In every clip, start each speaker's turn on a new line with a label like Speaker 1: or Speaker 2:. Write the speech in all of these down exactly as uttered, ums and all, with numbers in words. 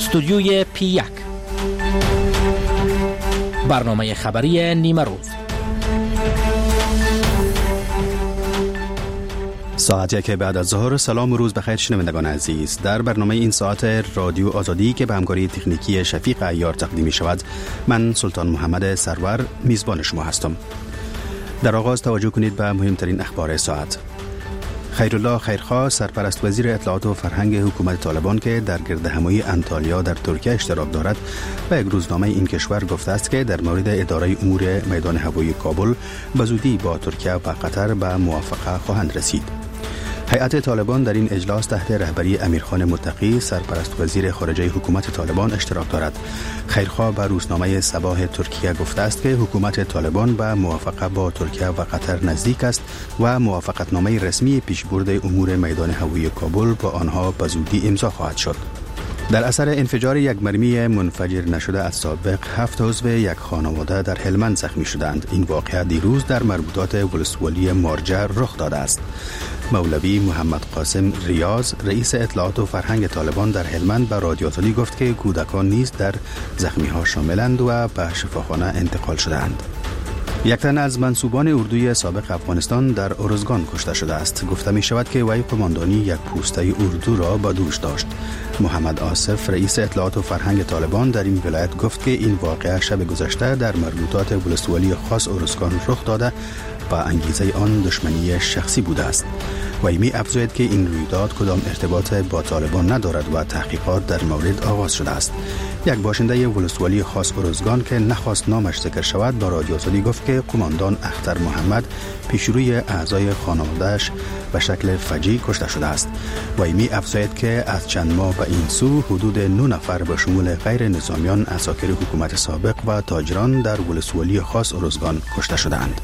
Speaker 1: استودیوی پی یک، برنامه خبری نیمه روز.
Speaker 2: ساعت یک بعد از ظهر. سلام و روز بخیر شنوندگان عزیز. در برنامه این ساعت رادیو آزادی که به همکاری تکنیکی شفیق عیار تقدیم می شود، من سلطان محمد سرور میزبان شما هستم. در آغاز توجه کنید به مهمترین اخبار ساعت. خیرالله خیرخواه، سرپرست وزیر اطلاعات و فرهنگ حکومت طالبان که در گردهمایی انطالیا در ترکیه اشتراک دارد، به یک روزنامه این کشور گفته است که در مورد اداره امور میدان هوایی کابل به زودی با ترکیه و قطر به موافقه خواهند رسید. هیئت طالبان در این اجلاس تحت رهبری امیرخان متقی، سرپرست وزیر خارجه حکومت طالبان اشتراک دارد. خیرخواه به روزنامه صباح ترکیه گفته است که حکومت طالبان به موافقه با ترکیه و قطر نزدیک است و موافقتنامه رسمی پیشبرد امور میدان هوایی کابل با آنها به زودی امضا خواهد شد. در اثر انفجار یک مرمی منفجر نشده از سابق، هفت عضو یک خانواده در هلمند زخمی شدند. این واقعه دیروز در مربوطات ولسوالی مارجه رخ داده است. مولوی محمد قاسم ریاض، رئیس اطلاعات و فرهنگ طالبان در هلمند، به رادیو آزادی گفت که کودکان نیز در زخمی ها شاملند و به شفاخانه انتقال شدند. یک تن از منصوبان اردوی سابق افغانستان در ارزگان کشته شده است. گفته می شود که وی قماندانی یک پوسته اردو را به دوش داشت. محمد آصف، رئیس اطلاعات و فرهنگ طالبان در این ولایت، گفت که این واقعه شب گذشته در مربوطات ولسوالی خاص ارزگان رخ داده و انگیزه آن دشمنی شخصی بوده است. وی می افزاید که این رویداد کدام ارتباط با طالبان ندارد و تحقیقات در مورد آغاز شده است. یک باشنده ولسوالی خاص ارزگان که نخواست نامش ذکر شود با رادیو آزادی گفت که قماندان اختر محمد پیشروی اعضای خانواده‌اش به شکل فجیع کشته شده است. وی می افزاید که از چند ماه به این سو حدود نه نفر به شمول غیر نظامیان، عساکر حکومت سابق و تاجران در ولسوالی خاص ارزگان کشته شدند.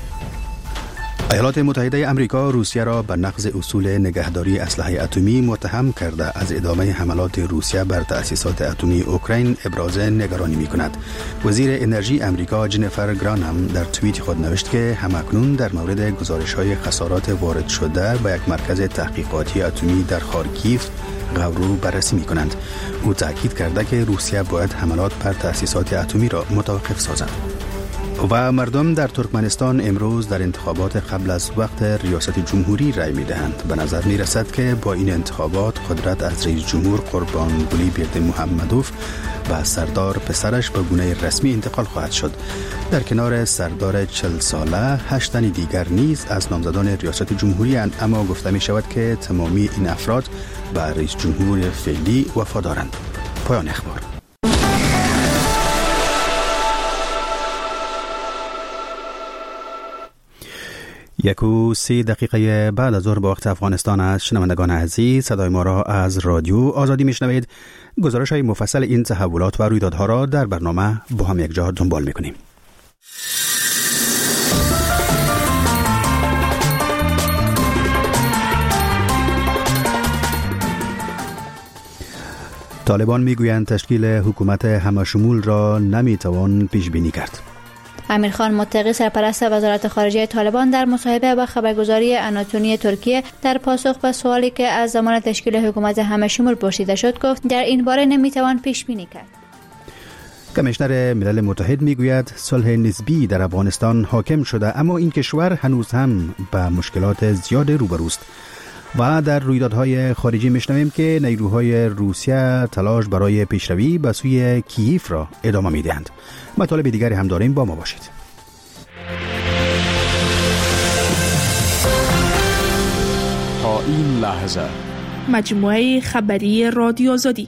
Speaker 2: ایالات متحده امریکا روسیه را به نقض اصول نگهداری اسلحه اتمی متهم کرده از ادامه حملات روسیه بر تأسیسات اتمی اوکراین ابراز نگرانی می کند. وزیر انرژی امریکا جنیفر گرانهم در توییت خود نوشت که همکنون در مورد گزارش‌های خسارات وارد شده به یک مرکز تحقیقاتی اتمی در خارکیف غورو بررسی می کنند. او تاکید کرده که روسیه باید حملات بر تأسیسات اتمی را متوقف سازد. و مردم در ترکمنستان امروز در انتخابات قبل از وقت ریاست جمهوری رای می دهند. به نظر می رسد که با این انتخابات قدرت از رئیس جمهور قربانقلی بردمحمدوف و سردار پسرش به گونه رسمی انتقال خواهد شد. در کنار سردار چهل ساله، هشت تن دیگر نیز از نامزدان ریاست جمهوری اند، اما گفته می شود که تمامی این افراد به رئیس جمهور فعلی وفادارند. پایان اخبار. یک و سی دقیقه بعد از ظهر به وقت افغانستان است. شنوندگان عزیز، صدای ما را از رادیو آزادی میشنوید. گزارش های مفصل این تحولات و رویدادها را در برنامه با هم یک جا دنبال میکنیم. طالبان میگویند تشکیل حکومت همه‌شمول را نمیتوان پیش بینی کرد.
Speaker 3: امیرخان متقی، سرپرست وزارت خارجه طالبان، در مصاحبه با خبرگزاری آناتونی ترکیه در پاسخ به سوالی که از زمان تشکیل حکومت همه‌شمول پرسیده شد گفت در این باره نمیتوان پیش بینی کرد.
Speaker 2: کمیشنر ملل متحد میگوید صلح نسبی در افغانستان حاکم شده، اما این کشور هنوز هم به مشکلات زیاد روبروست. و در رویدادهای خارجی میشنویم که نیروهای روسیه تلاش برای پیشروی به سوی کییف را ادامه میدهند. مطالب دیگری هم داریم، با ما باشید.
Speaker 4: تا این لحظه
Speaker 5: مجموعه خبری رادیو آزادی.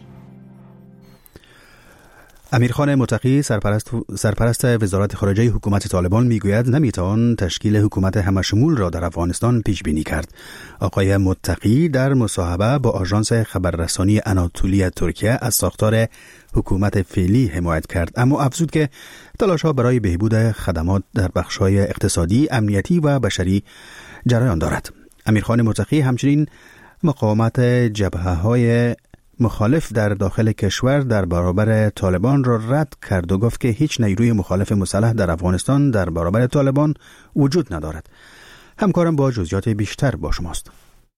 Speaker 2: امیرخان متقی، سرپرست سرپرست وزارت خارجه حکومت طالبان، میگوید نمیتوان تشکیل حکومت همه‌شمول را در افغانستان پیش بینی کرد. آقای متقی در مصاحبه با آژانس خبررسانی آناتولی ترکیه از ساختار حکومت فعلی حمایت کرد، اما افزود که تلاش‌ها برای بهبود خدمات در بخش‌های اقتصادی، امنیتی و بشری جریان دارد. امیرخان متقی همچنین مقاومت جبهه‌های مخالف در داخل کشور در برابر طالبان را رد کرد و گفت که هیچ نیروی مخالف مسلح در افغانستان در برابر طالبان وجود ندارد. همکارم با جزئیات بیشتر با شماست.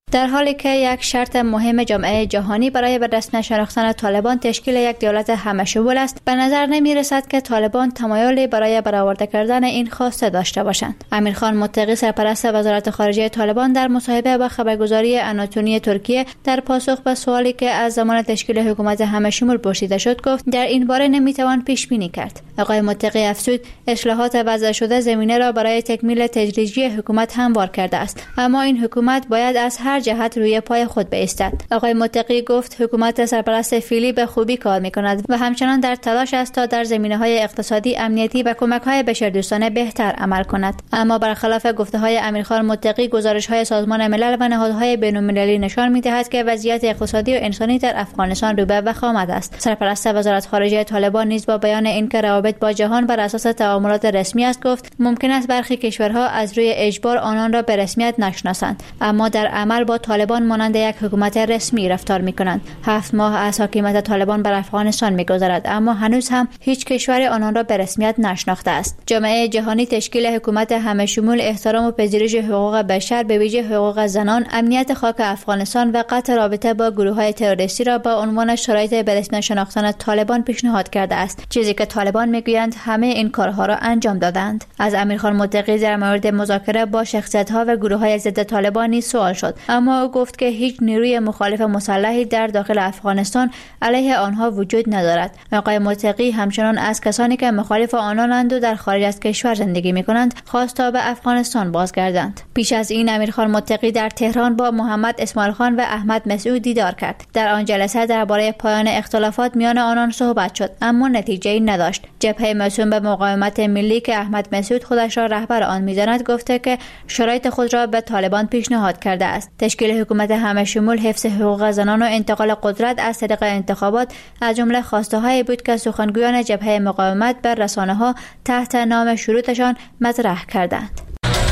Speaker 3: در حالی که یک شرط مهم جامعه جهانی برای به رسمی شناختن طالبان تشکیل یک دولت همه‌شمول است، به نظر نمی رسد که طالبان تمایلی برای برآورده کردن این خواسته داشته باشند. امیرخان متقی سرپرست وزارت خارجه طالبان در مصاحبه با خبرگزاری آناتونی ترکیه در پاسخ به سوالی که از زمان تشکیل حکومت همه‌شمول پرسیده شد گفت در این باره نمیتوان پیش بینی کرد. آقای متقی افزود اصلاحات وضع شده زمینه را برای تکمیل تدریجی حکومت هموار کرده است، اما این حکومت باید از هر جهت روی پای خود بایستد. آقای متقی گفت حکومت سرپرست فعلی به خوبی کار می‌کند و همچنان در تلاش است تا در زمینه‌های اقتصادی، امنیتی و کمک‌های بشردوستانه بهتر عمل کند. اما برخلاف گفته‌های امیرخان متقی، گزارش‌های سازمان ملل و نهادهای بین‌المللی نشان می‌دهد که وضعیت اقتصادی و انسانی در افغانستان رو به وخامت است. سرپرست وزارت خارجه طالبان نیز با بیان اینکه روابط با جهان بر اساس تعاملات رسمی است گفت ممکن است برخی کشورها از روی اجبار آنان را به رسمیت نشناسند، اما در عمل با طالبان مانند یک حکومت رسمی رفتار می‌کنند. هفت ماه از حکومت طالبان بر افغانستان می‌گذرد، اما هنوز هم هیچ کشور آنان را به رسمیت نشناخته است. جامعه جهانی تشکیل حکومت همه‌شمول، احترام و پذیرش حقوق بشر به ویژه حقوق زنان، امنیت خاک افغانستان و قطع رابطه با گروه‌های تروریستی را با عنوان شرایط به رسمی شناختن طالبان پیشنهاد کرده است، چیزی که طالبان میگویند همه این کارها را انجام دادند. از امیرخان متقی در مورد مذاکره با شخصیت‌ها و گروه‌های ضد طالبان نیز سوال شد، اما او گفت که هیچ نیروی مخالف مسلحی در داخل افغانستان علیه آنها وجود ندارد. آقای متقی همچنان از کسانی که مخالف آنانند و در خارج از کشور زندگی می‌کنند خواست تا به افغانستان بازگردند. پیش از این امیرخان متقی در تهران با محمد اسماعیل خان و احمد مسعود دیدار کرد. در آن جلسه درباره پایان اختلافات میان آنان صحبت شد، اما نتیجه‌ای نداشت. جبهه موسوم به مقاومت ملی که احمد مسعود خودش را رهبر آن می‌داند گفته که شرایط خود را به طالبان پیشنهاد کرده است. تشکیل حکومت همه‌شمول، حفظ حقوق زنان و انتقال قدرت از طریق انتخابات از جمله خواسته‌هایی بود که سخنگویان جبهه مقاومت بر رسانه‌ها تحت نام شروطشان مطرح کردند.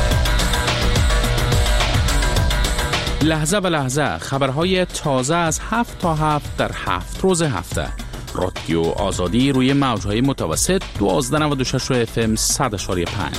Speaker 4: لحظه به لحظه خبرهای تازه از هفت تا هفت در هفت روز هفته. رادیو آزادی روی موج‌های متوسط دوازده نود و شش اف ام صد و پنج.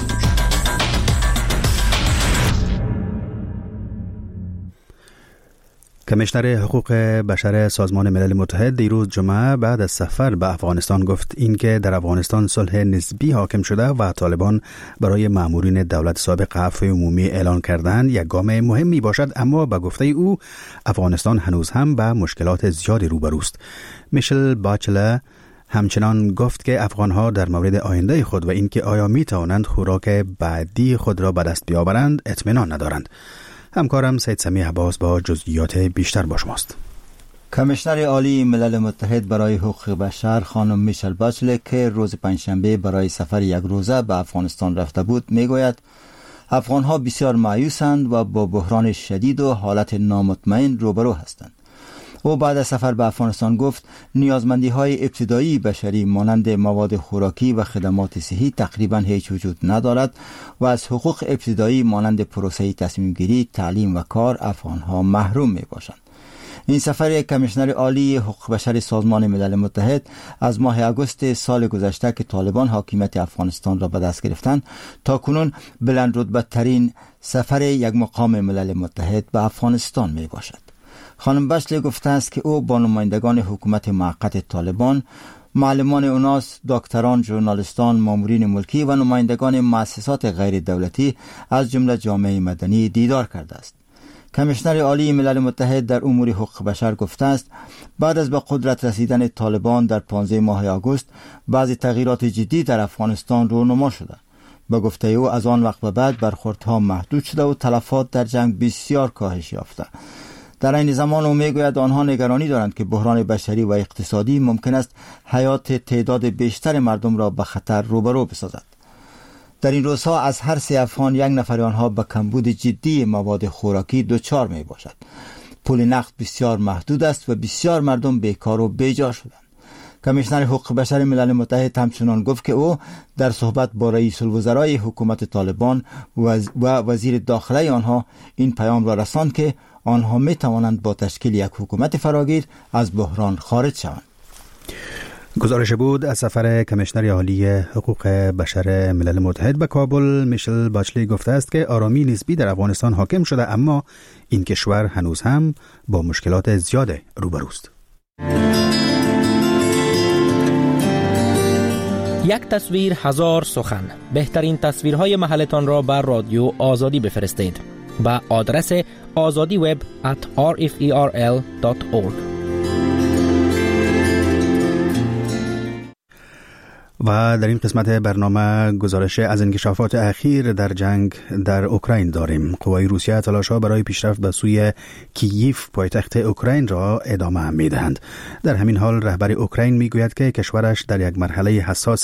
Speaker 2: کمیشنر حقوق بشر سازمان ملل متحد دیروز جمعه بعد از سفر به افغانستان گفت اینکه در افغانستان صلح نسبی حاکم شده و طالبان برای مامورین دولت سابق عفو عمومی اعلان کردن یک گام مهمی باشد، اما به گفته او افغانستان هنوز هم با مشکلات زیادی روبروست. میشل باچله همچنان گفت که افغانها در مورد آینده خود و اینکه آیا می توانند خوراک بعدی خود را به دست بیاورند اطمینان ندارند. همکارم سید سمیع عباس با جزئیات بیشتر با شماست.
Speaker 6: کمیشنر عالی ملل متحد برای حقوق بشر خانم میشل باچله که روز پنجشنبه برای سفر یک روزه به افغانستان رفته بود میگوید افغانها بسیار مایوسند و با بحران شدید و حالت نامطمئن روبرو هستند. او بعد از سفر به افغانستان گفت نیازمندی های ابتدایی بشری مانند مواد خوراکی و خدمات صحی تقریبا هیچ وجود ندارد و از حقوق ابتدایی مانند پروسه تصمیم گیری، تعلیم و کار افغانها محروم می باشند. این سفر کمیشنر عالی حقوق بشر سازمان ملل متحد از ماه اگست سال گذشته که طالبان حاکمیت افغانستان را به دست گرفتند تا کنون بلند رتبه ترین سفر یک مقام ملل متحد به افغانستان می باشد. خانم باچله گفته است که او با نمایندگان حکومت موقت طالبان، معلمان اوناس، دکتران، ژورنالیستان، مامورین ملکی و نمایندگان مؤسسات غیر دولتی از جمله جامعه مدنی دیدار کرده است. کمیشنر عالی ملل متحد در امور حقوق بشر گفته است بعد از به قدرت رسیدن طالبان در پانزده ماه آگوست بعضی تغییرات جدی در افغانستان رونما شده. به گفته او از آن وقت به بعد برخوردها محدود شده و تلفات در جنگ بسیار کاهش یافته. در این زمان او میگوید آنها نگرانی دارند که بحران بشری و اقتصادی ممکن است حیات تعداد بیشتر مردم را به خطر روبرو بسازد. در این روزها از هر سه افغان یک نفر آنها به کمبود جدی مواد خوراکی دچار می باشد. پول نقد بسیار محدود است و بسیار مردم بیکار و بیجا شدند. کمیشنر حقوق بشر ملل متحد همچنان گفت که او در صحبت با رئیس الوزرای حکومت طالبان و وزیر داخله آنها این پیام را رساند که آنها می توانند با تشکیل یک حکومت فراگیر از بحران خارج شوند.
Speaker 2: گزارش بود از سفر کمیشنر عالی حقوق بشر ملل متحد به کابل. میشل باچلی گفته است که آرامی نسبی در افغانستان حاکم شده، اما این کشور هنوز هم با مشکلات زیاد روبروست.
Speaker 1: یک تصویر هزار سخن. بهترین تصویرهای محلتان را بر رادیو آزادی بفرستید با آدرس آزادی وب ات آر اف ای آر ال دات اورگ.
Speaker 2: و در این قسمت برنامه گزارش از انکشافات اخیر در جنگ در اوکراین داریم. قوای روسیه تلاش‌ها برای پیشرفت به سوی کییف پایتخت اوکراین را ادامه می‌دهند. در همین حال رهبر اوکراین میگوید که کشورش در یک مرحله حساس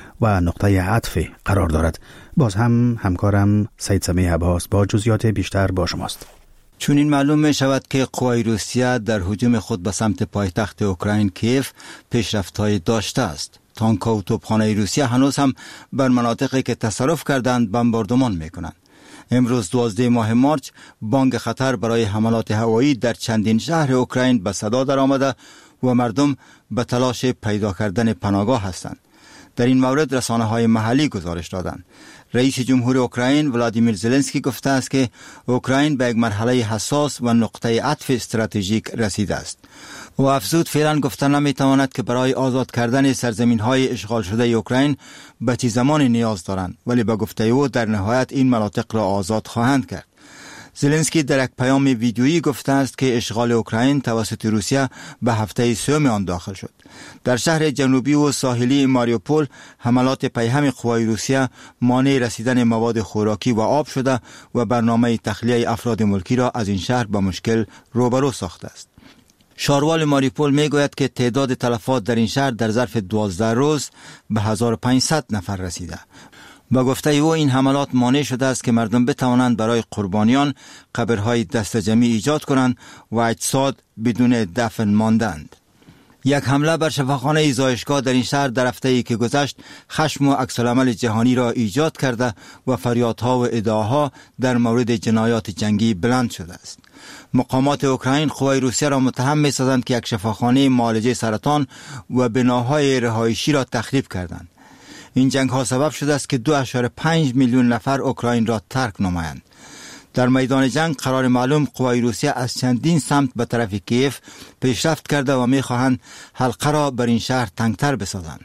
Speaker 2: و نقطه عطف قرار دارد. باز هم همکارم سید سمیع عباس با جزئیات بیشتر با شماست.
Speaker 6: چون این معلوم می شود که قوای روسیه در هجوم خود به سمت پایتخت اوکراین کیف پیشرفت‌های داشته است. تانک‌ها و توپخانه روسیه هنوز هم بر مناطقی که تصرف کردند بمباردمان می‌کنند. امروز دوازده ماه مارچ بانگ خطر برای حملات هوایی در چندین شهر اوکراین به صدا درآمده و مردم به تلاش پیدا کردن پناهگاه هستند. در این مورد رسانه‌های محلی گزارش دادند. رئیس جمهور اوکراین ولادیمیر زلنسکی گفته است که اوکراین به یک مرحله حساس و نقطه عطف استراتژیک رسیده است. و افزود فعلا گفتن نمیتواند که برای آزاد کردن سرزمین‌های اشغال شده اوکراین به چه زمانی نیاز دارند، ولی به گفته او در نهایت این مناطق را آزاد خواهند کرد. زلنسکی در یک پیام ویدیویی گفته است که اشغال اوکراین توسط روسیه به هفته سوم آن داخل شد. در شهر جنوبی و ساحلی ماریوپول حملات پیهم قوای روسیه مانع رسیدن مواد خوراکی و آب شده و برنامه تخلیه افراد ملکی را از این شهر با مشکل روبرو ساخته است. شاروال ماریوپول میگوید که تعداد تلفات در این شهر در ظرف دوازده روز به هزار و پانصد نفر رسیده. با گفته او این حملات مانع شده است که مردم بتوانند برای قربانیان قبرهای دستجمعی ایجاد کنند و اجساد بدون دفن ماندند. یک حمله بر شفاخانه زایشگاه در این شهر در هفته‌ای که گذشت خشم و عکس‌العمل جهانی را ایجاد کرده و فریادها و ادعاها در مورد جنایات جنگی بلند شده است. مقامات اوکراین قوای روسیه را متهم می‌سازند که یک شفاخانه معالجه سرطان و بناهای رهایشی را تخریب کردند. این جنگ ها سبب شده است که دو ممیز پنج میلیون نفر اوکراین را ترک نمایند. در میدان جنگ قرار معلوم قوای روسیه از چندین سمت به طرف کیف پیشرفت کرده و می‌خواهند حلقه را بر این شهر تنگتر بسازند.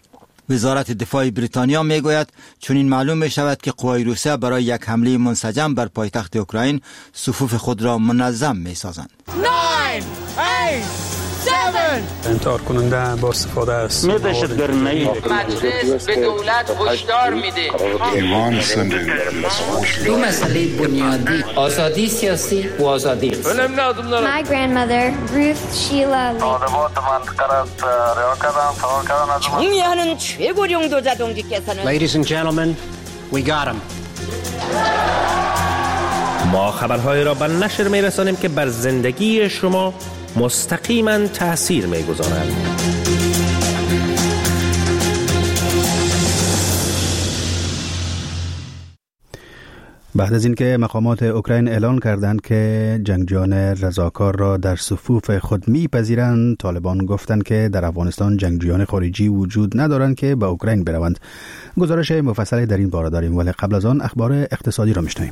Speaker 6: وزارت دفاع بریتانیا میگوید چون این معلوم می شود که قوای روسیه برای یک حمله منسجم بر پایتخت اوکراین صفوف خود را منظم می سازند.
Speaker 7: انتحار کننده با استفاده از
Speaker 8: مجلس به دولت هشدار میده دو مسئله بنیادی آزادی سیاسی و آزادی
Speaker 9: My grandmother Ruth Sheila
Speaker 8: 총리하는 최고령 도자동지께서는
Speaker 10: Ladies and gentlemen, we got him.
Speaker 1: ما خبرهای را به نشر می رسانیم که بر زندگی شما مستقیما تأثیر می گذارند.
Speaker 2: بعد از اینکه مقامات اوکراین اعلان کردند که جنگجویان رضاکار را در صفوف خود میپذیرند، طالبان گفتند که در افغانستان جنگجویان خارجی وجود ندارند که به اوکراین بروند. گزارش مفصلی در این باره داریم، ولی قبل از آن اخبار اقتصادی را میشنویم.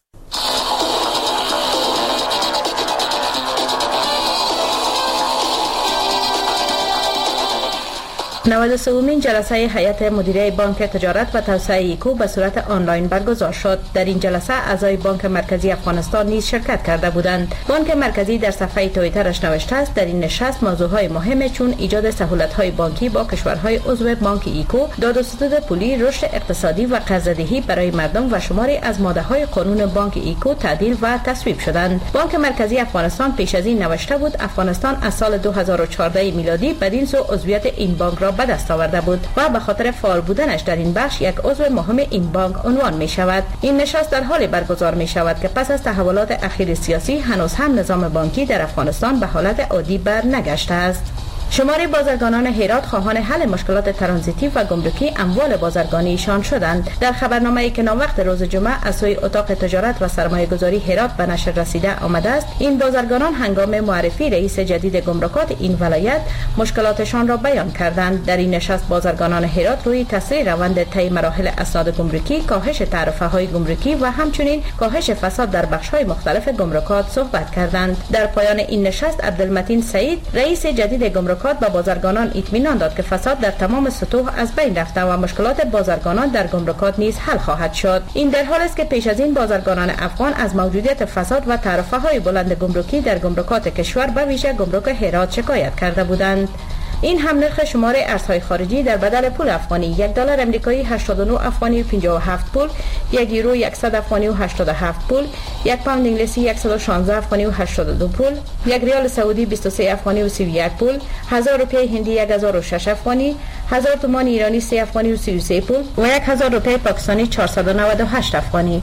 Speaker 11: نود و سومین جلسه هیئت مدیره بانک تجارت و توسعه ایکو به صورت آنلاین برگزار شد. در این جلسه اعضای بانک مرکزی افغانستان نیز شرکت کرده بودند. بانک مرکزی در صفحه توییترش نوشته است در این نشست موضوعهای مهم چون ایجاد سهولت‌های بانکی با کشورهای عضو بانک ایکو، داد و ستد پولی، رشد اقتصادی و قرضه‌دهی برای مردم و شماری از ماده‌های قانون بانک ایکو تعدیل و تصویب شدند. بانک مرکزی افغانستان پیش از این نوشته بود افغانستان از سال دو هزار و چهارده میلادی بدین سو عضویت این بانک را به دست آورده بود و به خاطر فعال بودنش در این بخش یک عضو مهم این بانک عنوان می شود. این نشست در حالی برگزار می شود که پس از تحولات اخیر سیاسی هنوز هم نظام بانکی در افغانستان به حالت عادی بر نگشته است. شمار بازرگانان هرات خواهان حل مشکلات ترانزیتی و گمرکی اموال بازرگانیشان شدند. در خبرنامه‌ای که ناوقت روز جمعه از سوی اتاق تجارت و سرمایه‌گذاری هرات به نشر رسیده آمده است، این بازرگانان هنگام معرفی رئیس جدید گمرکات این ولایت مشکلاتشان را بیان کردند. در این نشست بازرگانان هرات روی تسریع روند طی مراحل اسناد گمرکی، کاهش تعرفه‌های گمرکی و همچنین کاهش فساد در بخش‌های مختلف گمرکات صحبت کردند. در پایان این نشست عبدالمتین سعید رئیس جدید گمرکات به بازرگانان اطمینان داد که فساد در تمام سطوح از بین رفته و مشکلات بازرگانان در گمرکات نیز حل خواهد شد. این در حالی است که پیش از این بازرگانان افغان از موجودیت فساد و تعرفه‌های بلند گمرکی در گمرکات کشور به ویژه گمرک هرات شکایت کرده بودند. این هم نرخ شمار ارزهای خارجی در بدل پول افغانی: یک دلار امریکایی هشتاد و نه افغانی و پنجاه و هفت پول، یک یورو صد افغانی و هشتاد و هفت پول، یک پوند انگلیسی صد و شانزده افغانی و هشتاد و دو پول، یک ریال سعودی بیست و سه افغانی و سی و یک پول، هزار روپیه هندی یک هزار و شش افغانی، هزار تومان ایرانی سه افغانی و سی و سه پول و یک هزار روپیه پاکستانی چهارصد و نود و هشت افغانی.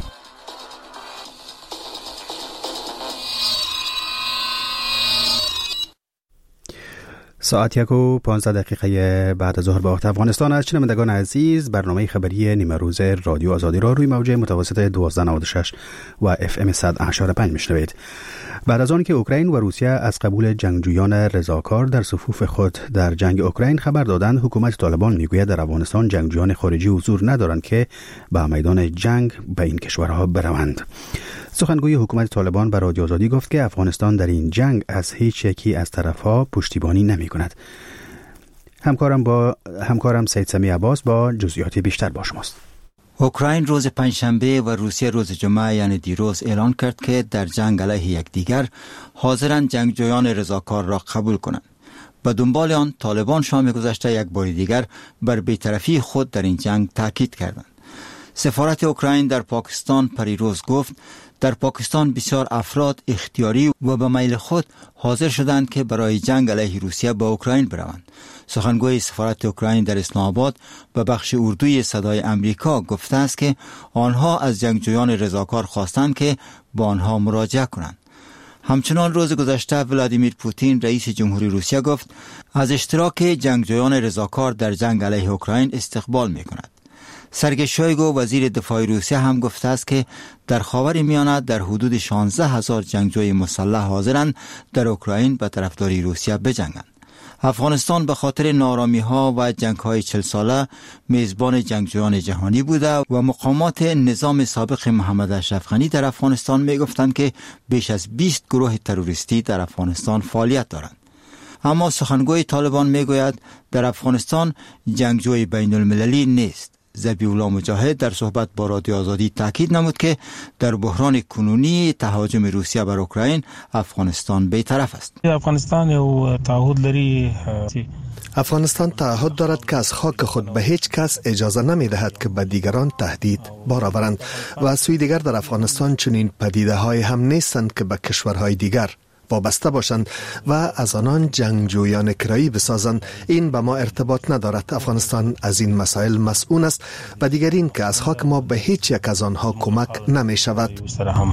Speaker 2: ساعت یک و پانزده دقیقه بعد از ظهر به وقت افغانستان است. شنوندگان عزیز، برنامه خبری نیمه روز رادیو آزادی را روی موج متوسط دوازده نود و شش و اف ام صد و هشت و پنج میشنوید. بعد از آن که اوکراین و روسیه از قبول جنگجویان رضاکار در صفوف خود در جنگ اوکراین خبر دادند، حکومت طالبان میگوید در افغانستان جنگجویان خارجی حضور ندارند که به میدان جنگ به این کشورها بروند. سخنگوی حکومت طالبان به رادیو آزادی گفت که افغانستان در این جنگ از هیچ یکی از طرفها پشتیبانی نمی کند. همکارم با همکارم سید سمی عباس با جزئیات بیشتر با شماست.
Speaker 6: اوکراین روز پنجشنبه و روسیه روز جمعه یعنی دیروز اعلان کرد که در جنگ علیه یکدیگر حاضرند جنگجویان رضاکار را قبول کنند. به دنبال آن طالبان شام گذشته یک بار دیگر بر بی‌طرفی خود در این جنگ تاکید کردند. سفارت اوکراین در پاکستان پریروز گفت در پاکستان بسیار افراد اختیاری و به میل خود حاضر شدند که برای جنگ علیه روسیه به اوکراین بروند. سخنگوی سفارت اوکراین در اسلام آباد به بخش اردوی صدای امریکا گفته است که آنها از جنگجویان رضاکار خواستند که با آنها مراجعه کنند. همچنان روز گذشته ولادیمیر پوتین رئیس جمهوری روسیه گفت از اشتراک جنگجویان رضاکار در جنگ علیه اوکراین استقبال می کند. سرگئی شویگو وزیر دفاع روسیه هم گفته است که در خاور میانه در حدود شانزده هزار جنگجوی مسلح حاضرند در اوکراین به طرفداری روسیه بجنگند. افغانستان به خاطر نارامی ها و جنگ های چل ساله میزبان جنگجویان جهانی بوده و مقامات نظام سابق محمد اشرف غنی در افغانستان می گفتند که بیش از بیست گروه تروریستی در افغانستان فعالیت دارند. اما سخنگوی طالبان می گوید در افغانستان جنگجوی بین المللی نیست. ذبیح الله مجاهد در صحبت با رادیو آزادی تاکید نمود که در بحران کنونی تهاجم روسیه بر اوکراین افغانستان بی‌طرف است.
Speaker 12: افغانستان یو تعهد لري
Speaker 13: افغانستان تعهد دارد که از خاک خود به هیچ کس اجازه نمی دهد که به دیگران تهدید بار آورند و از سوی دیگر در افغانستان چنین پدیده های هم نیستند که به کشورهای دیگر وابسته باشند و از آنان جنگجویان کرایی بسازند. این به ما ارتباط ندارد. افغانستان از این مسائل مسئول است و دیگر این که از خاک ما به هیچ یک از آنها کمک نمی شود.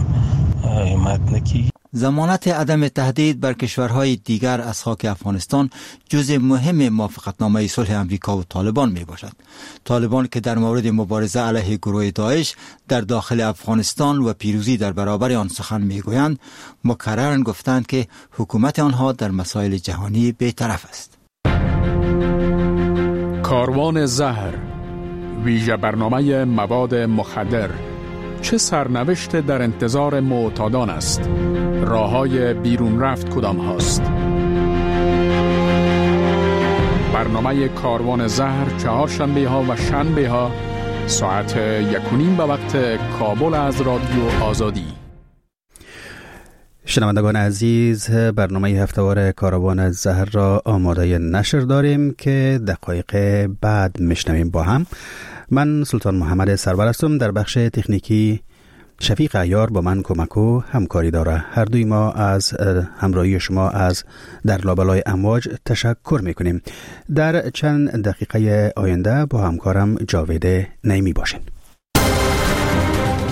Speaker 6: ضمانت عدم تهدید بر کشورهای دیگر از خاک افغانستان جزء مهم موافقتنامه صلح امریکا و طالبان می باشد. طالبان که در مورد مبارزه علیه گروه داعش در داخل افغانستان و پیروزی در برابر آن سخن می گویند، مکررن گفتند که حکومت آنها در مسائل جهانی بی‌طرف است.
Speaker 4: کاروان زهر، ویژه برنامه مواد مخدر، چه سرنوشت در انتظار معتادان است؟ راه‌های بیرون رفت کدام هاست؟ برنامه کاروان زهر چهارشنبه ها و شنبه ها ساعت یک و نیم به وقت کابل از رادیو آزادی.
Speaker 2: شنوندگان عزیز، برنامه هفته‌وار کاروان زهر را آماده نشر داریم که دقایق بعد میشنویم با هم. من سلطان محمد سرور هستم. در بخش تکنیکی شفیق عیار با من کمک و همکاری داره. هر دوی ما از همراهی شما از در لابلای امواج تشکر میکنیم. در چند دقیقه آینده با همکارم جاوید نعیمی باشین.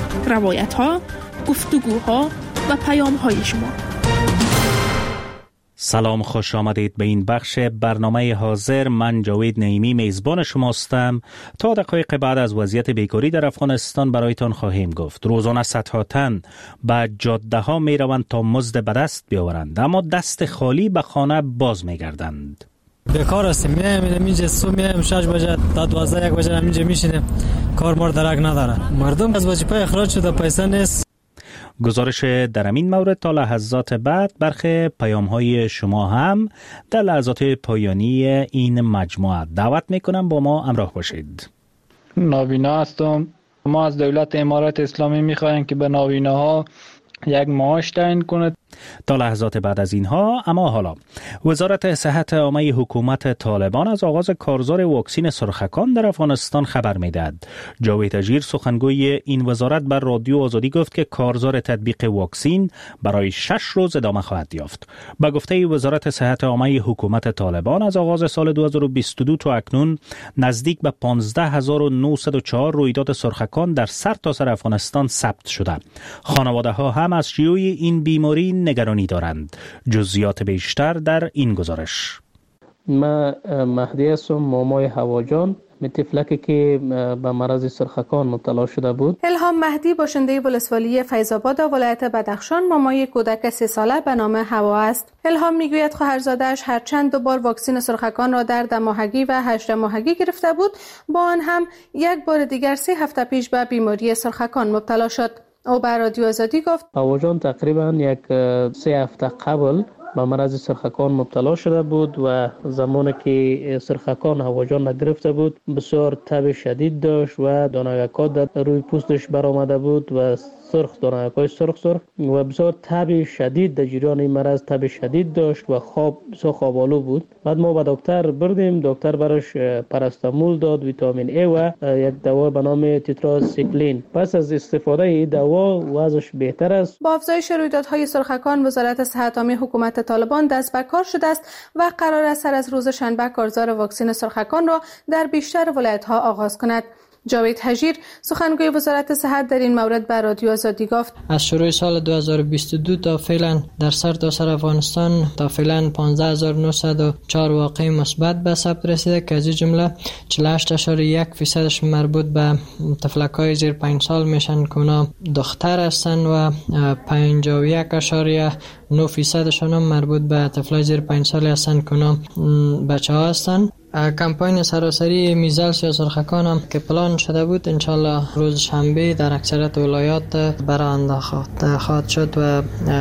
Speaker 5: روایت ها، گفتگوها و پیام های شما.
Speaker 14: سلام، خوش آمدید به این بخش برنامه حاضر. من جاوید نعیمی میزبان شماستم. تا دقایق بعد از وضعیت بیکاری در افغانستان برایتان خواهیم گفت. روزانه صدها تن به جاده ها می روند تا مزد به دست بیاورند، اما دست خالی به خانه باز می گردند.
Speaker 15: بیکار هستیم، میایم اینجا صبح میایم شش بجه تا دوازده یک بجه اینجا میشینیم، کار مار درک نداره. مردم از وظیفه اخراج شده، پیسه نیست.
Speaker 14: گزارش در این مورد تا لحظات بعد. برخی پیام‌های شما هم در لحظات پایانی این مجموعه. دعوت میکنم با ما همراه باشید.
Speaker 16: نابینا هستم. ما از دولت امارات اسلامی میخوایم که به نابیناها یک معاش تعیین کنه.
Speaker 14: تا لحظات بعد از اینها. اما حالا وزارت صحت عامه حکومت طالبان از آغاز کارزار واکسن سرخکان در افغانستان خبر میدهد. جاوید هجیر سخنگوی این وزارت بر رادیو آزادی گفت که کارزار تطبیق واکسن برای شش روز ادامه خواهد یافت. با گفته وزارت صحت عامه حکومت طالبان از آغاز سال دو هزار و بیست و دو تا اکنون نزدیک به پانزده هزار و نهصد و چهار رویداد سرخکان در سرتاسر افغانستان ثبت شده. خانواده ها هم از شیوع این بیماری نگرانی دارند. جزئیات بیشتر در این گزارش.
Speaker 17: من مهدی هستم، مامای هواجان، طفلکی که به مرض سرخکان مبتلا شده بود.
Speaker 18: الهام مهدی باشنده ولسوالی فیض‌آباد ولایت بدخشان، مامای کودک سه ساله به نام هوا است. الهام میگوید خواهرزاده‌اش هر چند دو بار واکسن سرخکان را در ده ماهگی و هشت ماهگی گرفته بود، با آن هم یک بار دیگر سه هفته پیش به بیماری سرخکان مبتلا شد. او به رادیو آزادی گفت
Speaker 17: هواجان تقریبا یک سه هفته قبل به مرض سرخکان مبتلا شده بود و زمانی که سرخکان هواجان نگرفته بود بسیار تب شدید داشت و دانگک‌ها در روی پوستش برآمده بود و سرخ دانگک‌های سرخ سرخ و بسیار تب شدید در جریان این مرض تب شدید داشت و خواب بسیار خوابالو بود. بعد ما به دکتر بردیم، دکتر براش پاراستامول داد، ویتامین ای و یک دوا به نام تتراسیکلین. پس از استفاده این دوا وضعش بهتر است.
Speaker 18: با افزایش رویدادهای سرخکان وزارت صحت عامه حکومت طالبان دست به کار شده است و قرار است سر از روز شنبه کارزار واکسن سرخکان را در بیشتر ولایت‌ها آغاز کند. جاوید هجیر سخنگوی وزارت صحت در این مورد به رادیو آزادی گفت
Speaker 15: از شروع سال دو هزار و بیست و دو تا فعلا در سرتاسر افغانستان تا فعلا پانزده هزار و نهصد و چهار واقعه مثبت به ثبت رسیده که از این جمله چهل و هشت اشاریه یک فیصدش مربوط به طفلک‌های زیر پنج سال میشن که اونا دختر هستن و پنجاه و یک اشاریه نه فیصدشون هم مربوط به طفلای زیر پنج سال هستن که اونا بچه‌ها هستن. کمپاین سراسری میزلس یا سرخکان هم که پلان شده بود انشالله روز شنبه در اکثریت ولایات برآورده خواهد شد و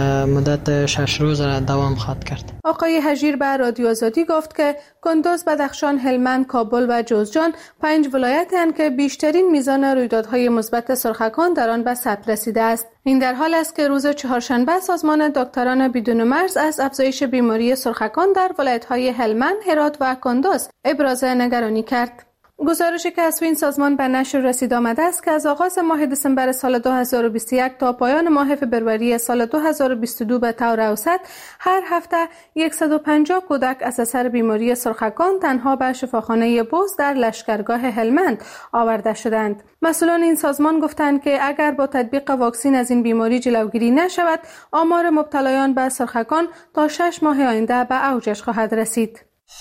Speaker 15: مدت شش روز را دوام خواهد کرد.
Speaker 18: آقای هجیر به رادیو آزادی گفت که کندوز، بدخشان، هلمند، کابل و جوزجان پنج ولایتی هستند که بیشترین میزان رویدادهای مثبت سرخکان در آن به ثبت رسیده است. این در حال است که روز چهارشنبه سازمان دکتران بدون مرز از افزایش بیماری سرخکان در ولایت‌های هلمند، هرات و کندوز ابراز نگرانی کرد. گزارشی که از این سازمان به نشر رسید آمده است که از آغاز ماه دسامبر سال دو هزار و بیست و یک تا پایان ماه فوریه سال دو هزار و بیست و دو به طور اوسط هر هفته صد و پنجاه کودک از اثر بیماری سرخکان تنها به شفاخانه بوز در لشکرگاه هلمند آورده شدند. مسئولان این سازمان گفتند که اگر با تطبیق واکسن از این بیماری جلوگیری نشود، آمار مبتلایان به سرخکان تا شش ماه آینده به اوجش خواهد رسید.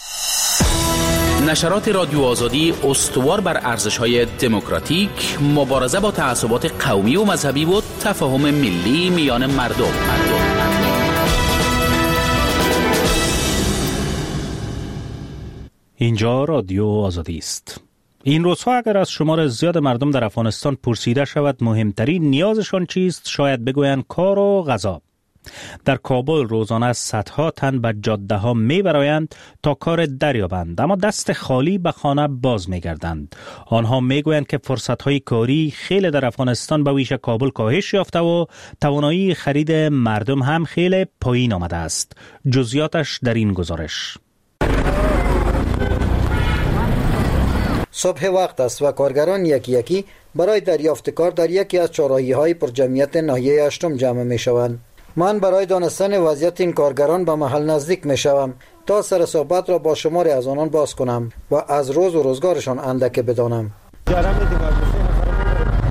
Speaker 19: نشرات رادیو آزادی استوار بر ارزش‌های دموکراتیک، مبارزه با تعصبات قومی و مذهبی و تفاهم ملی میان مردم. مردم.
Speaker 14: اینجا رادیو آزادی است. این روزها اگر از شمار زیاد مردم در افغانستان پرسیده شود مهمترین نیازشان چیست، شاید بگویند کار و غذا. در کابل روزانه صدها تن به جاده ها می برآیند تا کار دریابند، اما دست خالی به خانه باز می گردند. آنها می گویند که فرصت های کاری خیلی در افغانستان به ویژه کابل کاهش یافته و توانایی خرید مردم هم خیلی پایین آمده است. جزئیاتش در این گزارش.
Speaker 20: صبح وقت است و کارگران یکی یکی برای دریافت کار در یکی از چهارراهی های پرجمعیت ناحیه هشتم جمع می شوند. من برای دانستن وضعیت این کارگران به محل نزدیک می شوم تا سر صحبت را با شماری از آنان باز کنم و از روز و روزگارشان اندک بدانم.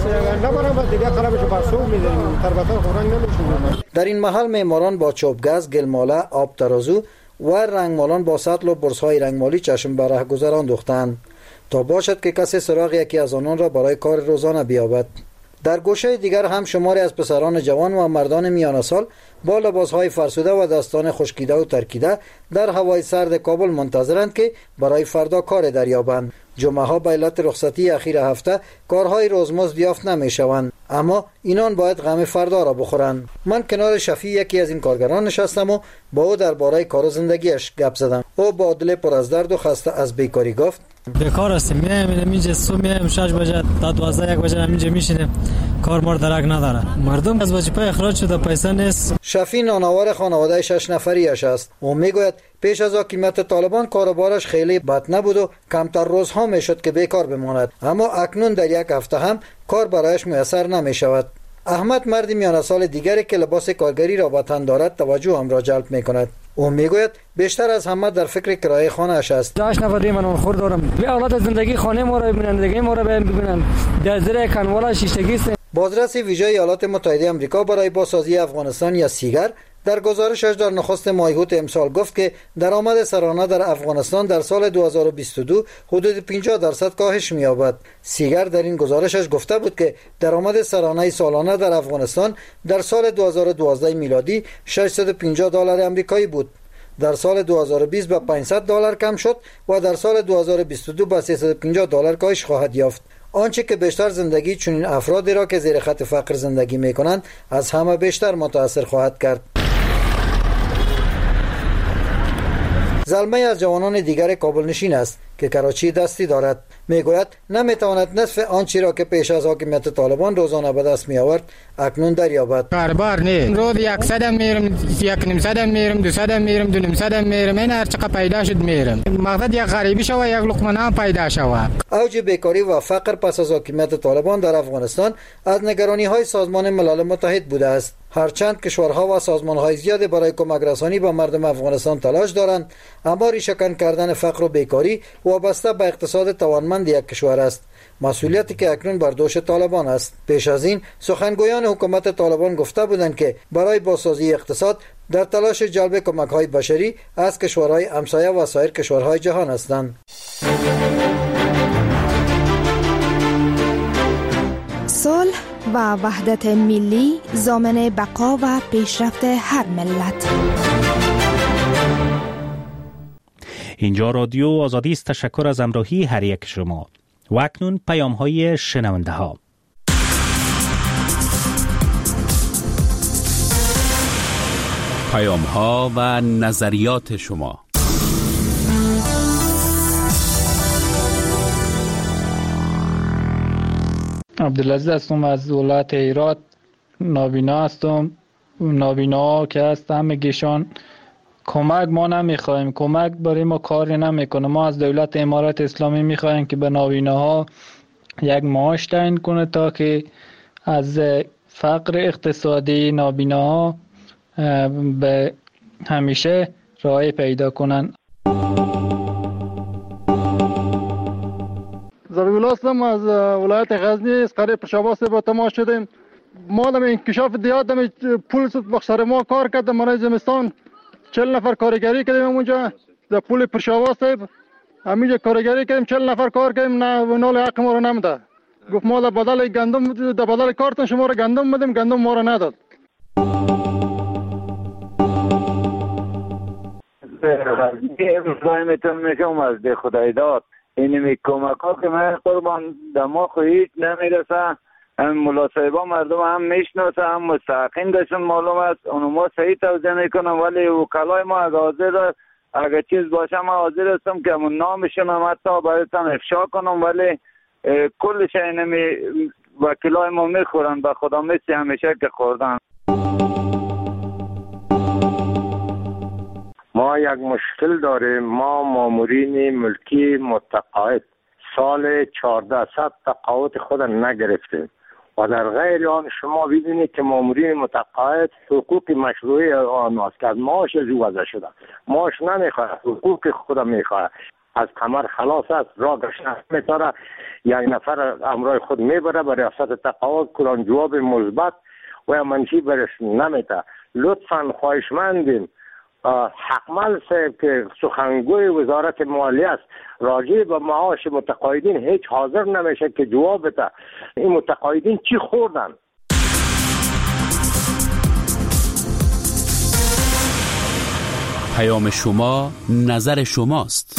Speaker 21: است، نبرم دیگه قلبش بر سوق می‌ذاریم، تربتا خوراک نمیشه.
Speaker 20: در این محل معماران با چوبگز، گلماله، آب ترازو و رنگمالان با سطل و برس‌های رنگمالی چشم به رهگذر انداختند تا باشد که کسی سراغ یکی از آنان را برای کار روزانه بیابد. در گوشه دیگر هم شماری از پسران جوان و مردان میانه سال با لباسهای فرسوده و دستان خشکیده و ترکیده در هوای سرد کابل منتظرند که برای فردا کار دریابند. جمعه ها به علت رخصتی اخیر هفته کارهای روزمزد یافت نمیشوند، اما اینان باید غم فردا را بخورند. من کنار شفیع یکی از این کارگران نشستم و با او درباره کار و زندگیش گپ زدم. او با دل پر از درد و خسته از بیکاری گفت:
Speaker 22: بیکار هستیم، میایم اینجا صبح میایم شش بجه تا دوازده یک بجه اینجا میشینیم، کار مار درک نداره، مردم از وظیفه اخراج شده، پیسه نیست.
Speaker 20: شفیع نانوار خانواده شش نفریش است. او میگوید پیش از حاکمیت طالبان کاروبارش خیلی بد نبود و کمتر روزها میشد که بیکار بماند، اما اکنون در یک هفته هم کار برایش میسر نمیشود. احمد مردی میانه سال دیگری که لباس کارگری را به تن دارد توجه هم را جلب میکند. او میگوید بیشتر از همه در فکر کرایه خانه اش است.
Speaker 22: داش نفر من خور دارم، به اولاد زندگی خانه ما را ببینن، زندگی ما را ببینن، در زیر کنوالا شیشتگی است.
Speaker 20: بازرس ویژه ایالات متحده آمریکا برای بازسازی افغانستان یا سیگر در گزارشش در نخست مایحوت امسال گفت که درآمد سرانه در افغانستان در سال دو هزار و بیست و دو حدود پنجاه درصد کاهش می‌یابد. سیگر در این گزارشش گفته بود که درآمد سرانه سالانه در افغانستان در سال دو هزار و دوازده میلادی ششصد و پنجاه دلار آمریکایی بود. در سال دو هزار و بیست به پانصد دلار کم شد و در سال دو هزار و بیست و دو به سیصد و پنجاه دلار کاهش خواهد یافت. آنچه که بیشتر زندگی چنین افرادی را که زیر خط فقر زندگی می‌کنند از همه بیشتر متاثر خواهد کرد. زلمه از جوانان دیگر کابل نشین است که کراچی دستی دارد. میگوید نمیتواند نصف آنچه را که پیش از حاکمیت طالبان روزانه به دست می آورد اکنون دریابد.
Speaker 23: کاربار نه، روز صد میرم، یک نیم صد میرم، دو صد میرم، دو نیم صد میرم، این هر چقدر پیدا شد میرم. مقصد یک غریبی شوه، یک لقمه نان پیدا شوه.
Speaker 20: اوج بیکاری و فقر پس از حاکمیت طالبان در افغانستان از نگرانی های سازمان ملل متحد بوده است. هرچند کشورها و سازمان‌های زیادی برای کمک رسانی به مردم افغانستان تلاش دارند، اما ریشه‌کن کردن فقر و بیکاری وابسته به اقتصاد توانمند یک کشور است، مسئولیتی که اکنون بر دوش طالبان است. پیش از این سخنگویان حکومت طالبان گفته بودند که برای بازسازی اقتصاد در تلاش جلب کمک‌های بشری از کشورهای همسایه و سایر کشورهای جهان هستند.
Speaker 24: صلح و وحدت ملی ضامن بقا و پیشرفت هر ملت.
Speaker 14: اینجا رادیو آزادی است. تشکر از همراهی هر یک شما. و اکنون پیام های شنونده ها.
Speaker 19: پیام ها و نظریات شما.
Speaker 16: عبدالعزیز هستم از ولایت هرات. نابینا هستم. نابینا که هست همگیشان کمک ما نمیخوایم، کمک برای ما کاری نمیکنه. ما از دولت امارات اسلامی میخوایم که به نابیناها یک معاش تعیین کنه تا که از فقر اقتصادی نابیناها به همیشه راه پیدا کنن.
Speaker 21: زبیل هستم از ولایت غزنی. از قریب پشاواس با تماس شدیم. ما دم انکشاف دیات دم پول بخشار ما کار کردم. منای زمستان چهل نفر کارگری کردیم اونجا در پول پرشاواس. همینجا کارگری کردیم، چهل نفر کار کردیم، نه نال حق ما رو نمیده. گفت ما در بدل گندم، در بدل کارتون شما رو گندم بدیم، گندم ما رو نداد.
Speaker 25: مزاحمتون میشم از ده خدای داد. این می کمک ها که من قربان دما خو هیچ نمیرسه. هم ملاصحبا مردم هم میشناسه، هم مستحقین داشتن معلوم است. اونو ما صحیح توضیح میکنم، ولی وکلای ما اگه حاضر اگه چیز باشه ما حاضر هستم که همون نامشون هم حتی برایتان افشا کنم، ولی کل شای نمی وکلای ما میخورن به خدا مثل همیشه که خوردن.
Speaker 26: ما یک مشکل داریم. ما مامورین ملکی متقاعد سال چهاردهصد تقاعد خود نگرفتیم و در غیر آن شما ببینید که مامورین متقاعد حقوق مشروعی آن است که از معاش از وضع شده. معاش نمیخواد، حقوق خود میخواد. از کمر خلاص است، راه گشته میتاره، یک نفر امرای خود میبره به ریاست تقاعد، کلان جواب مثبت و یا منفی برش نمیده. لطفا خواهشمندیم حقمل صاحب که سخنگوی وزارت مالیه است راجع به معاش متقاعدین هیچ حاضر نمیشه که جواب بده. این متقاعدین چی خوردن؟
Speaker 19: پیام شما، نظر شماست.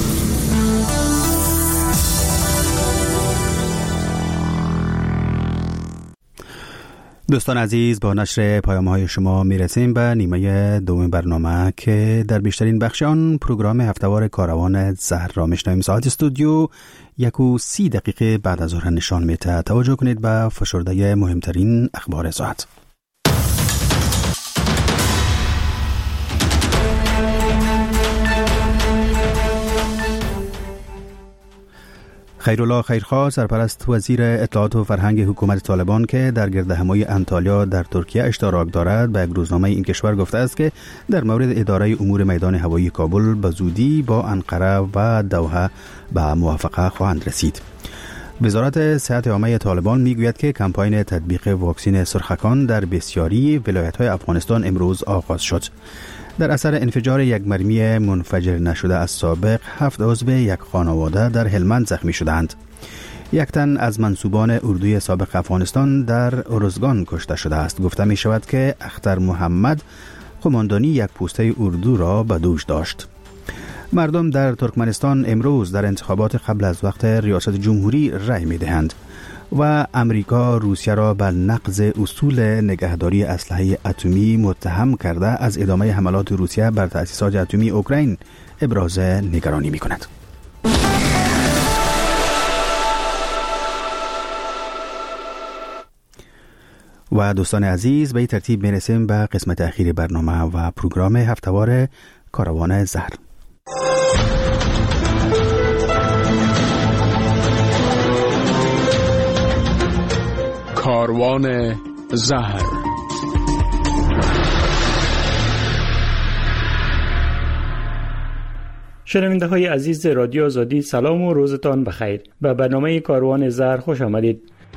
Speaker 2: دوستان عزیز، با نشر پیام‌های شما میرسیم به نیمه دوم برنامه که در بیشترین بخش آن پروگرام هفته‌وار کاروان زهر را میشنویم. ساعت استودیو یک و سی دقیقه بعد از ظهر نشان میده. توجه کنید به فشرده مهمترین اخبار ساعت. خیرالله خیرخواه، سرپرست وزیر اطلاعات و فرهنگ حکومت طالبان که در گردهمایی انطالیا در ترکیه اشتراک دارد، به یک روزنامه این کشور گفته است که در مورد اداره امور میدان هوایی کابل به زودی با انقره و دوحه به موافقه خواهند رسید. وزارت صحت عامه طالبان میگوید که کمپاین تطبیق واکسن سرخکان در بسیاری ولایت‌های افغانستان امروز آغاز شد. در اثر انفجار یک مرمی منفجر نشده از سابق، هفت عضو یک خانواده در هلمند زخمی شدند. یک تن از منسوبان اردوی سابق افغانستان در ارزگان کشته شده است. گفته می شود که اختر محمد قماندانی یک پوسته اردو را به دوش داشت. مردم در ترکمنستان امروز در انتخابات قبل از وقت ریاست جمهوری رأی می دهند و امریکا روسیه را به نقض اصول نگهداری اسلحه اتمی متهم کرده از ادامه حملات روسیه بر تأسیسات اتمی اوکراین ابراز نگرانی می کند. و دوستان عزیز، به این ترتیب می رسیم به قسمت اخیر برنامه و پروگرام هفته‌وار کاروان زهر.
Speaker 4: کاروان زهر.
Speaker 1: شنونده های عزیز رادیو آزادی، سلام و روزتان بخیر. به برنامه کاروان زهر خوش آمدید.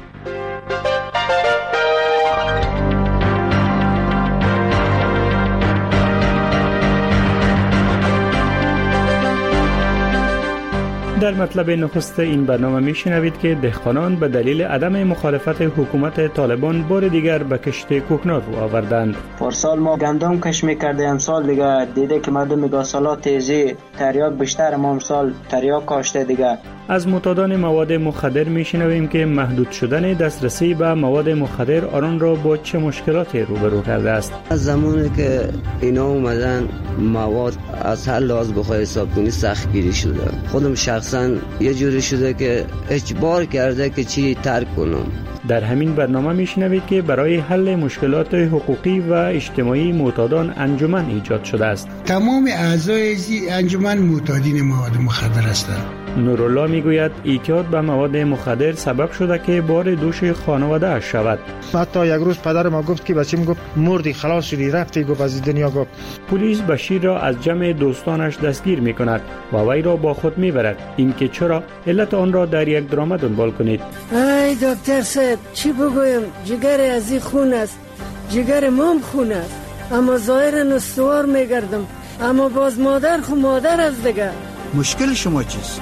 Speaker 1: در مطلب نخست این برنامه میشنوید که دهقانان به دلیل عدم مخالفت حکومت طالبان بار دیگر به کشت کوکنار رو آوردند.
Speaker 3: پارسال ما گندم کش میکرده، امسال دیگه دیده که مردم میگه سالا تیزی تریاک بیشتر، ما امسال تریاک کاشته دیگه.
Speaker 1: از معتادان مواد مخدر میشنویم که محدود شدن دسترسی به مواد مخدر آنان را با چه مشکلاتی روبرو کرده است.
Speaker 7: از زمانی که اینا اومدن مواد از هر لحاظ بخوای حساب کنی سختگیری شده. خودم شخصا یه جوری شده که اجبار کرده که چی ترک کنم.
Speaker 1: در همین برنامه میشنوید که برای حل مشکلات حقوقی و اجتماعی معتادان انجمن ایجاد شده است.
Speaker 8: تمام اعضای انجمن معتادین مواد مخدر هستند.
Speaker 1: نورالله میگوید اعتیاد به مواد مخدر سبب شده که بار دوش خانواده اش شود.
Speaker 12: حتی یک روز پدر ما گفت که بچه‌م گفت مردی، خلاص شدی، رفتی، گفت از دنیا گفت.
Speaker 1: پلیس بشیر را از جمع دوستانش دستگیر میکند و وی را با خود میبرد. اینکه چرا، علت آن را در یک درام دنبال کنید.
Speaker 9: ای دکتر صاحب، چی بگویم؟ جگر از این خون است، جگر مام خون است، اما ظاهرا استوار میگردم، اما باز مادر خو مادر است دیگه.
Speaker 8: مشکل شما چیست؟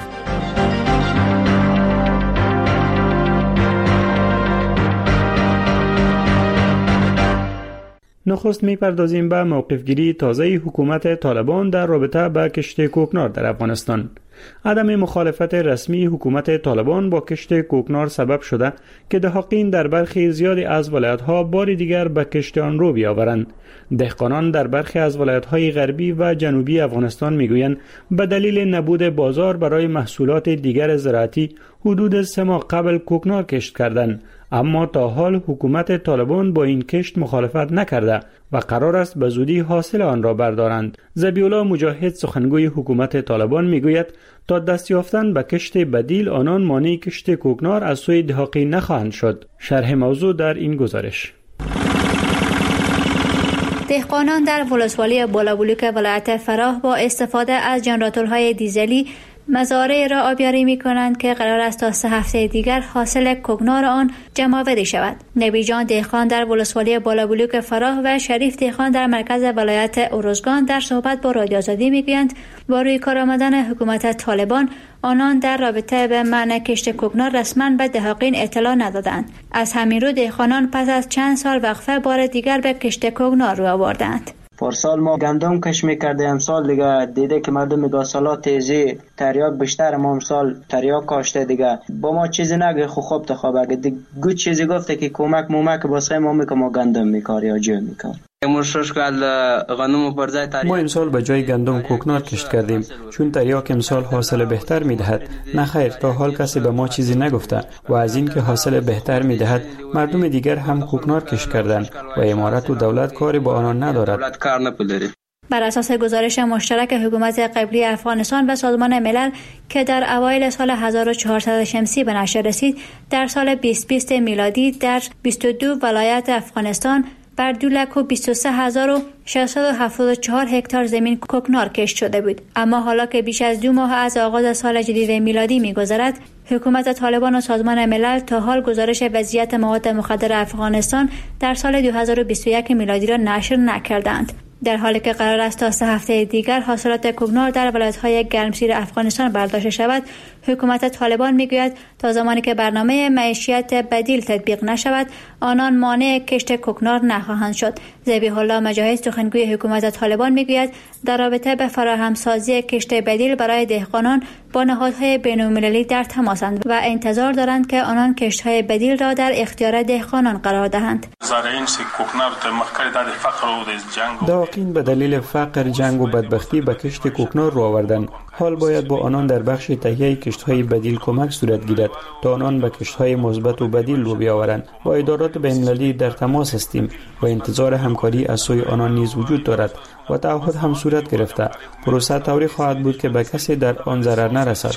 Speaker 1: نخست میپردازیم به موقفگیری تازه حکومت طالبان در رابطه با کشت کوکنار در افغانستان. عدم مخالفت رسمی حکومت طالبان با کشت کوکنار سبب شده که دهقان در برخی زیادی از ولایت‌ها بار دیگر به کشت آن رو بیاورند. دهقانان در برخی از ولایت‌های غربی و جنوبی افغانستان میگویند به دلیل نبود بازار برای محصولات دیگر زراعتی حدود سه ماه قبل کوکنار کشت کردند، اما تا حال حکومت طالبان با این کشت مخالفت نکرده و قرار است به زودی حاصل آن را بردارند. ذبیح‌الله مجاهد، سخنگوی حکومت طالبان، میگوید تا دست یافتن به کشت بدیل آنان مانع کشت کوکنار از سوی دهقان نخواهند شد. شرح موضوع در این گزارش.
Speaker 10: دهقانان در ولسوالی بالابلوک ولایت فراه با استفاده از ژنراتورهای دیزلی
Speaker 5: مزارع را آبیاری می کنند که قرار است تا سه هفته دیگر حاصل کوکنار آن جمع‌آوری شود. نبی جان دهقان در ولسوالی بالابلوک فراه و شریف دهقان در مرکز ولایت اروزگان در صحبت با رادیو آزادی میگویند با روی کار آمدن حکومت طالبان آنان در رابطه به منع کشت کوکنار رسما به دهقان اطلاع ندادند. از همین رو دهقانان پس از چند سال وقفه بار دیگر به کشت کوکنار رو آوردند.
Speaker 3: پارسال ما گندم کش میکرده، امسال دیگه دیده که مردم میگه سالا تیزی تریاک بیشتر، ما امسال تریاک کاشته دیگه با ما چیزی نگه خو خوب تخواب اگه دیگه چیزی گفته که کمک مومک باسخه ما میگه ما گندم میکار یا جو میکار.
Speaker 1: ما امسال به جای گندم کوکنار کشت کردیم چون تریاک امسال حاصل بهتر میدهد. نه خیر، تا حال کسی به ما چیزی نگفته و از این که حاصل بهتر میدهد مردم دیگر هم کوکنار کشت کردند و امارت و دولت کاری با آنان ندارد.
Speaker 5: بر اساس گزارش مشترک حکومت قبلی افغانستان و سازمان ملل که در اوایل سال هزار و چهارصد شمسی به نشر رسید، در سال بیست بیست میلادی در بیست و دو ولایت افغانستان بر دو لک و بیست و سه هزار و ششصد و هفتاد و چهار هکتار زمین کوکنار کشت شده بود. اما حالا که بیش از دو ماه از آغاز سال جدید میلادی می‌گذرد، حکومت طالبان و سازمان ملل تا حال گزارش وضعیت مواد مخدر افغانستان در سال دو هزار و بیست و یک میلادی را نشر نکردند. در حالی که قرار است تا سه هفته دیگر حاصلات کوکنار در ولایت‌های گرمسیر افغانستان برداشته شود، حکومت طالبان میگوید تا زمانی که برنامه معیشت بدیل تطبیق نشود آنان مانع کشت کوکنار نخواهند شد. ذبیح الله مجاهد سخنگوی حکومت طالبان میگوید در رابطه به فراهمسازی کشت بدیل برای دهقانان با نهادهای بین‌المللی در تماسند و انتظار دارند که آنان کشت‌های بدیل را در اختیار دهقانان قرار دهند.
Speaker 1: دهقان به دلیل فقر، جنگ و بدبختی به کشت کوکنار رو آوردند. حال باید با آنان در بخش تهیه کشت‌های بدیل کمک صورت گیرد تا آنان به کشت‌های مثبت و بدیل رو بیاورند. با ادارات بین‌المللی در تماس هستیم و انتظار همکاری از سوی آنان نیز وجود دارد و تعهد هم صورت گرفته. پروسه طوری خواهد بود که به کسی در آن ضرر نرسد.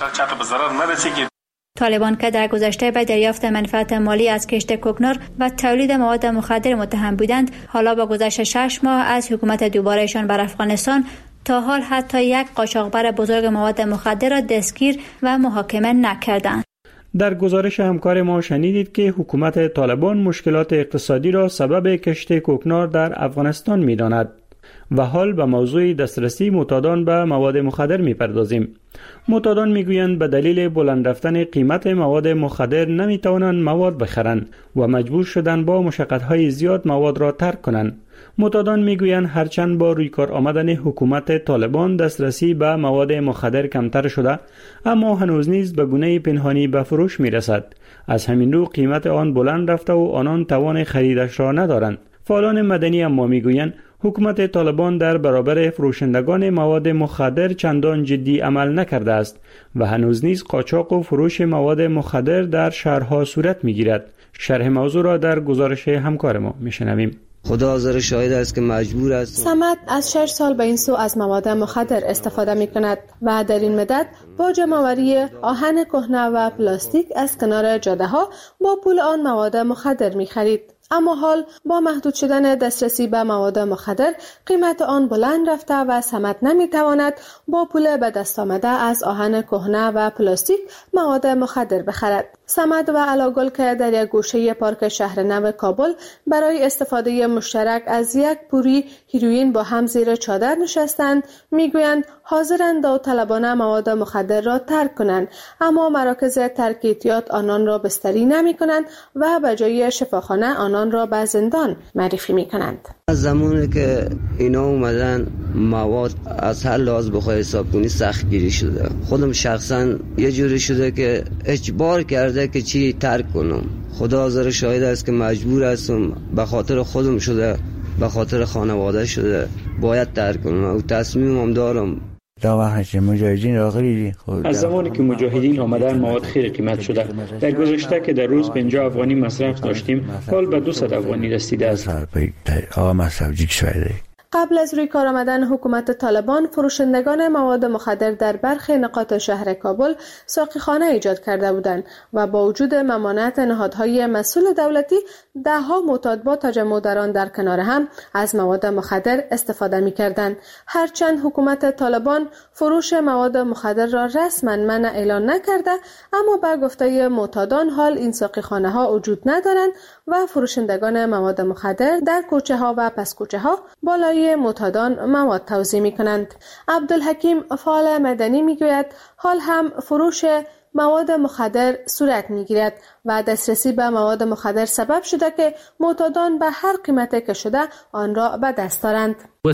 Speaker 5: طالبان که در گذشته به دریافت منفعت مالی از کشت کوکنار و تولید مواد مخدر متهم بودند، حالا با گذشت شش ماه از حکومت دوبارهشان بر افغانستان تا حال حتی یک قاچاقبر بزرگ مواد مخدر را دستگیر و محاکمه نکردند.
Speaker 1: در گزارش همکار ما شنیدید که حکومت طالبان مشکلات اقتصادی را سبب کشت کوکنار در افغانستان می‌داند و حال به موضوع دسترسی معتادان به مواد مخدر می‌پردازیم. معتادان میگویند به دلیل بلند رفتن قیمت مواد مخدر نمی‌توانند مواد بخرند و مجبور شدند با مشقت‌های زیاد مواد را ترک کنند. معتادان میگویند هرچند با روی کار آمدن حکومت طالبان دسترسی به مواد مخدر کمتر شده، اما هنوز نیز به گونه پنهانی به فروش میرسد. از همین رو قیمت آن بلند رفته و آنان توان خریدش را ندارند. فعالان مدنی اما میگویند حکومت طالبان در برابر فروشندگان مواد مخدر چندان جدی عمل نکرده است و هنوز نیز قاچاق و فروش مواد مخدر در شهرها صورت میگیرد. شرح موضوع را در گزارش همکار ما میشنویم.
Speaker 7: خدا حاضر شاهد است که مجبور است.
Speaker 18: صمد از شش سال به این سو از مواد مخدر استفاده می کند و در این مدت با جمع‌آوری آهن کهنه و پلاستیک از کنار جاده ها با پول آن مواد مخدر می خرید. اما حال با محدود شدن دسترسی به مواد مخدر قیمت آن بلند رفته و صمد نمیتواند با پول به دست آمده از آهن کهنه و پلاستیک مواد مخدر بخرد. صمد و علاگل که در یک گوشه پارک شهر نو کابل برای استفاده مشترک از یک پوری هیروئین با هم زیر چادر نشستند، میگویند حاضرند داوطلبانه مواد مخدر را ترک کنند، اما مراکز ترک اعتیاد آنان را بستری نمی کنند و به جای شفاخانه آنان را به زندان معرفی می کنند.
Speaker 7: از زمانی که اینا اومدن مواد از هر لحاظ بخوای حساب کنی سختگیری شده. خودم شخصا یه جوری شده که اجبار کرده که چی ترک کنم. خدا حاضر شاهد است که مجبور هستم، به خاطر خودم شده، به خاطر خانواده شده باید ترک کنم و تصمیمم دارم.
Speaker 1: از زمانی که مجاهدین آمدن مواد خیلی قیمت شده. در گذشته که در روز پنجاه افغانی مصرف داشتیم، حال به دویست افغانی رسیده است.
Speaker 18: قبل از روی کار آمدن حکومت طالبان، فروشندگان مواد مخدر در برخی نقاط شهر کابل ساقیخانه ایجاد کرده بودند و با وجود ممانعت نهادهای مسئول دولتی، دهها معتاد با تجمع در آن در کنار هم از مواد مخدر استفاده می‌کردند. هرچند حکومت طالبان فروش مواد مخدر را رسما منع اعلان نکرده، اما به گفته معتادان حال این ساقیخانه ها وجود ندارند و فروشندگان مواد مخدر در کوچه ها و پس کوچه ها بالای معتادان مواد توزیع می کنند. عبدالحکیم فعال مدنی می گوید حال هم فروش مواد مخدر صورت می گیرد و دسترسی به مواد مخدر سبب شده که معتادان به هر قیمت که شده آن را به دست دارند.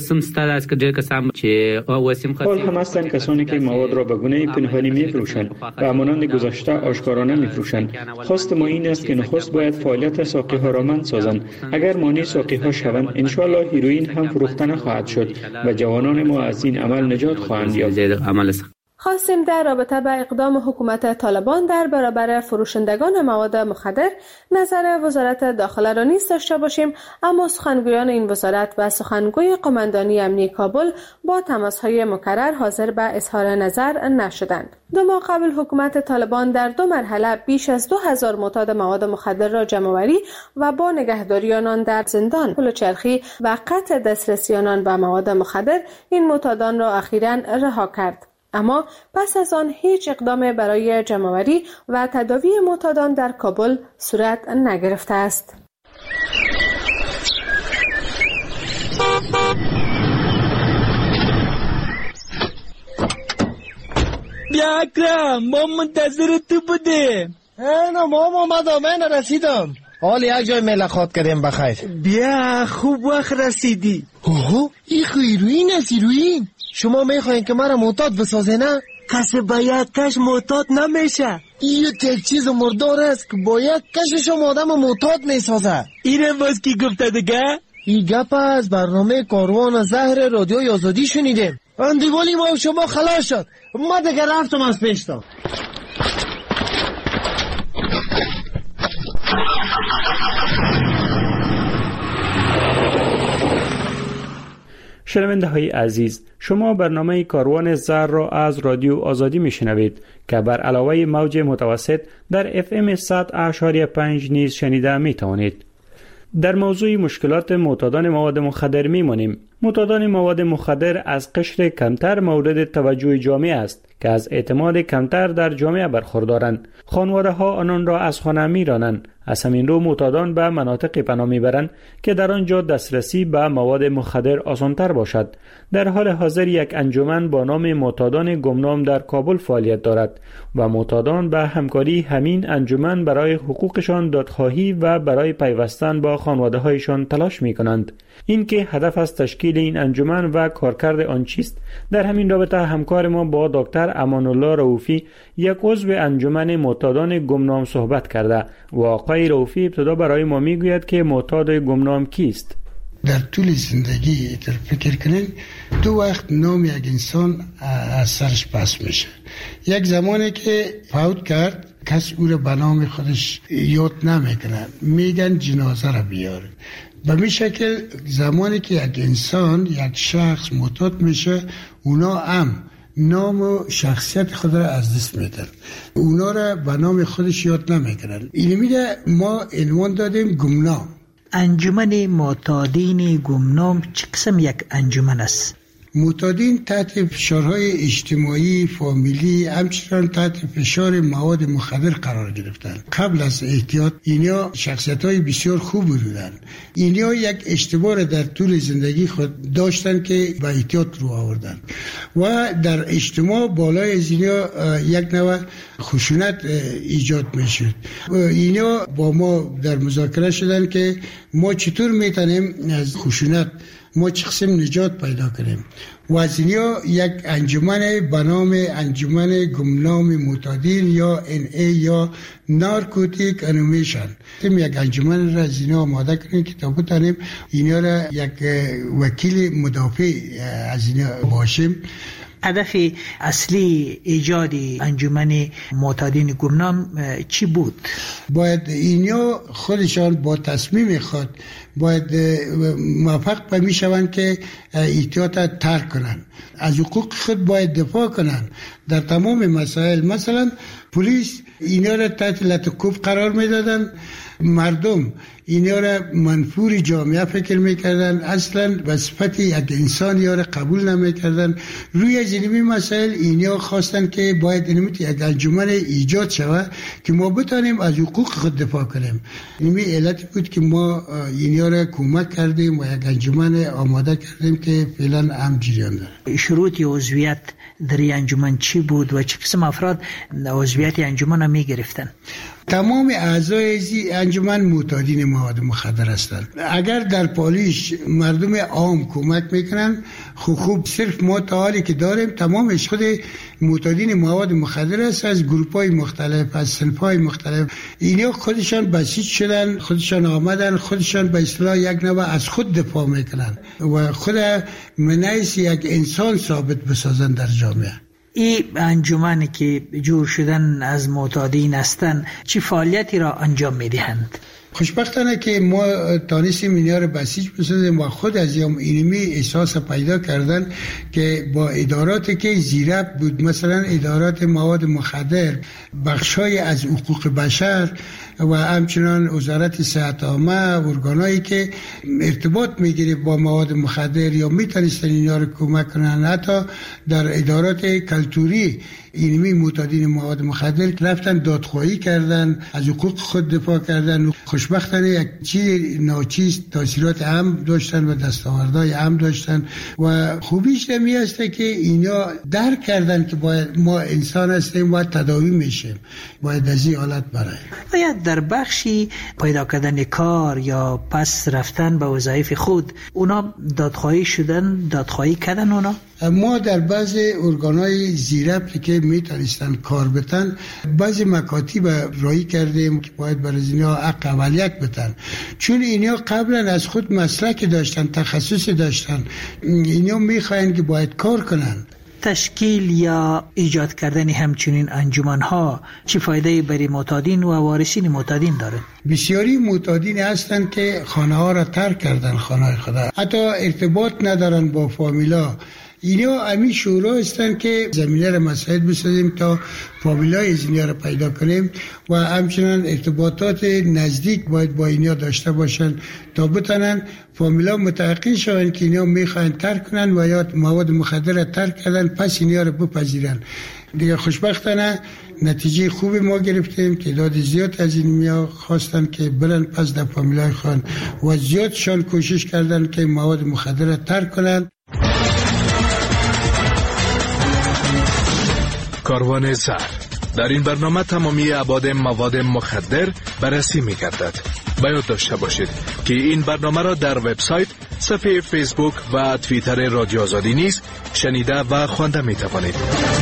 Speaker 1: حال هم هستند کسانی که مواد را به گونه پنهانی می فروشند و مانند گذشته آشکارانه می فروشند. خواست ما این است که نخست باید فعالیت ساقی ها را منع سازند. اگر مانع ساقی ها شوند، انشاءالله هیروئین هم فروخته نخواهد شد و جوانان ما از این عمل نجات خواهند یافت.
Speaker 18: خواستیم در رابطه با اقدام حکومت طالبان در برابر فروشندگان مواد مخدر نظر وزارت داخله را نیز داشته باشیم، اما سخنگویان این وزارت و سخنگوی قماندانی امنیتی کابل با تماس‌های مکرر حاضر به اظهار نظر نشدند. دو ماه قبل حکومت طالبان در دو مرحله بیش از دو هزار معتاد مواد مخدر را جمع‌آوری و با نگهداری آنان در زندان، پلوچرخی و قطع دسترسی آنان به مواد مخدر این معتادان را اخیراً رها کرد. اما پس از آن هیچ اقدام برای جمع‌آوری و تداوی معتادان در کابل صورت نگرفته است.
Speaker 6: بیا اکرم، ما منتظر تو بودیم.
Speaker 10: اینا ما اومدم، من رسیدم. حال یک جای ملاقات کردیم بخیر.
Speaker 6: بیا خوب وقت رسیدی.
Speaker 10: اوه این هیروئین است، هیروئین. شما میخواین که مرا معتاد بسازه نه؟
Speaker 6: کسی با یک کش معتاد نمیشه.
Speaker 10: این یک چیز مردار است که با یک کشش شما آدم معتاد میسازه.
Speaker 6: اینه باز کی گفته دیگه؟
Speaker 10: این گپ از برنامه کاروان زهر رادیوی آزادی شنیدیم. اندیوالی ما شما خلاص شد. ما دیگه رفتم از پیشتا.
Speaker 1: شنونده های عزیز، شما برنامه کاروان زهر را از رادیو آزادی میشنوید که بر علاوه موج متوسط در اف ام صد و پنج نیز شنیده می توانید. در موضوع مشکلات معتادان مواد مخدر میمانیم. معتادان مواد مخدر از قشر کمتر مورد توجه جامعه است که از اعتماد کمتر در جامعه برخوردارند. خانواده ها آنان را از خانه میرانند. از همین رو معتادان به مناطق پناه میبرند که در آنجا دسترسی به مواد مخدر آسانتر باشد. در حال حاضر یک انجمن با نام معتادان گمنام در کابل فعالیت دارد و معتادان به همکاری همین انجمن برای حقوقشان دادخواهی و برای پیوستن با خانواده هایشان تلاش می کنند. این که هدف از تشکیل این انجمن و کارکرد آن چیست؟ در همین رابطه همکار ما با دکتر امان الله رؤوفی، یک عضو انجمن معتادان گمنام صحبت کرده و آقای رؤوفی ابتدا برای ما میگوید که معتاد گمنام کیست؟
Speaker 8: در طول زندگی در فکر کنین دو وقت نام یک انسان از سرش پس میشه. یک زمانی که فوت کرد کس او را به نام خودش یاد نمیکنه، میگن جنازه را بیاره. به می شکل زمانی که یک انسان یک شخص معتاد میشه، اونا هم نام و شخصیت خود را از دست میدن، اونا را به نام خودش یاد نمیکنن. این میگه ما عنوان دادیم گمنام.
Speaker 11: انجمن معتادین گمنام چه قسم یک انجمن است؟
Speaker 8: معتادین تحت فشارهای اجتماعی، فامیلی، همچنان تحت فشار مواد مخدر قرار گرفتن. قبل از احتیاط اینا شخصیت‌های بسیار خوب بودن. اینا یک اشتباه در طول زندگی خود داشتن که به احتیاط رو آوردن و در اجتماع بالای از اینا یک نوع خشونت ایجاد میشد. اینا با ما در مذاکره شدن که ما چطور میتونیم از خشونت ما چه قسم نجات پیدا کنیم. و از اینیا یک انجمن به نام انجمن گمنام معتادین یا ان ای یا نارکوتیک انومیشن، تیم یک انجمن را از اینا آماده کنیم که تا بتانیم اینا را یک وکیل مدافع از اینا باشیم.
Speaker 11: هدف اصلی ایجاد انجمن معتادین گمنام چی بود؟
Speaker 8: باید اینا خودشان با تصمیم خود باید موفق به میشوند که احتیاط ترک کنند. از حقوق خود باید دفاع کنند در تمام مسائل. مثلا پلیس اینا را تحت لطکوب قرار میدادن، مردم اینا را منفور جامعه فکر میکردن، اصلا به صفت یک انسان یا را قبول نمیکردن. روی از اینمی مسائل اینا خواستن که باید اینمیت یک انجمن ایجاد شود که ما بتانیم از حقوق خود دفاع کنیم. اینمی علت بود که ما اینا را کمک کردیم و یک انجمن آماده کردیم که فعلا هم جریان داره.
Speaker 11: شروط عضویت در این انجمن چی بود و چه قسم افراد عضویت انجمن را می گرفتن؟
Speaker 8: تمام اعضای انجمن معتادین مواد مخدر هستند. اگر در پالیش مردم عام کمک میکنن خوب خوب صرف ما تا حالی که داریم تمامش خود معتادین مواد مخدر است، از گروپ‌های مختلف، از صنف‌های مختلف. اینا خودشان بسیج شدن، خودشان آمدن، خودشان به اصطلاح یک نوع از خود دفاع میکنن و خود منعیس یک انسان ثابت بسازن در جامعه.
Speaker 11: این انجمنی که جور شدن از معتادین هستند چی فعالیتی را انجام میدهند؟
Speaker 8: خوشبختانه که ما تانستیم اینا رو بسیج بسازیم و خود از اینمی احساس پیدا کردن که با اداراتی که زیرب بود، مثلا ادارات مواد مخدر، بخشای از حقوق بشر و همچنان وزارت صحت عامه، ارگانایی که ارتباط میگیره با مواد مخدر یا میتونستن اینا رو کمک کنن، حتی در ادارات کلتوری اینمی معتادین مواد مخدر رفتن دادخواهی کردن، از حقوق خود دفاع کردن. خوشبختانه یک چیز ناچیز تاثیرات هم داشتن و دستاوردهای هم داشتن و خوبیش می هسته که اینا درک کردن که باید ما انسان هستیم و تداوی میشیم، باید از این حالت برای
Speaker 11: باید در بخشی پیدا کردن کار یا پس رفتن به وظایف خود اونا دادخواهی شدن، دادخواهی کردن اونا.
Speaker 8: ما در بعض ارگانهای زیربطی که میتونستن کار بتن بعضی مکاتب رایی کردیم که باید برای اینا حق اولیت بتن، چون اینا قبلا از خود مسلک داشتن، تخصص داشتن، اینا میخواین که باید کار کنن.
Speaker 11: تشکیل یا ایجاد کردن همچنین انجمن‌ها چه فایده برای معتادین و وارثین معتادین داره؟
Speaker 8: بسیاری معتادین هستند که خانه ها را ترک کردن، خانه خدا، حتی ارتباط ندارن با فامیلا. اینا امی شورا هستن که زمینه را مساعد بسازیم تا فامیلای از اینا را پیدا کنیم و همچنان ارتباطات نزدیک باید با اینا داشته باشن تا بتونن فامیلا متعقل شوند که اینا میخواین ترک کنن و یا مواد مخدر را ترک کردن پس اینا را بپذیرن. دیگه خوشبختانه نتیجه خوبی ما گرفتیم، تعداد زیاد از این میا خواستن که برن پس در فامیلای خان و زیادشان کوشش کردن که مواد مخدر را ترک کنن.
Speaker 13: کاروان زهر در این برنامه تمامی ابعاد مواد مخدر بررسی می گردد. باید داشته باشید که این برنامه را در وبسایت، صفحه فیسبوک و توییتر رادیو آزادی نیز شنیده و خوانده می توانید.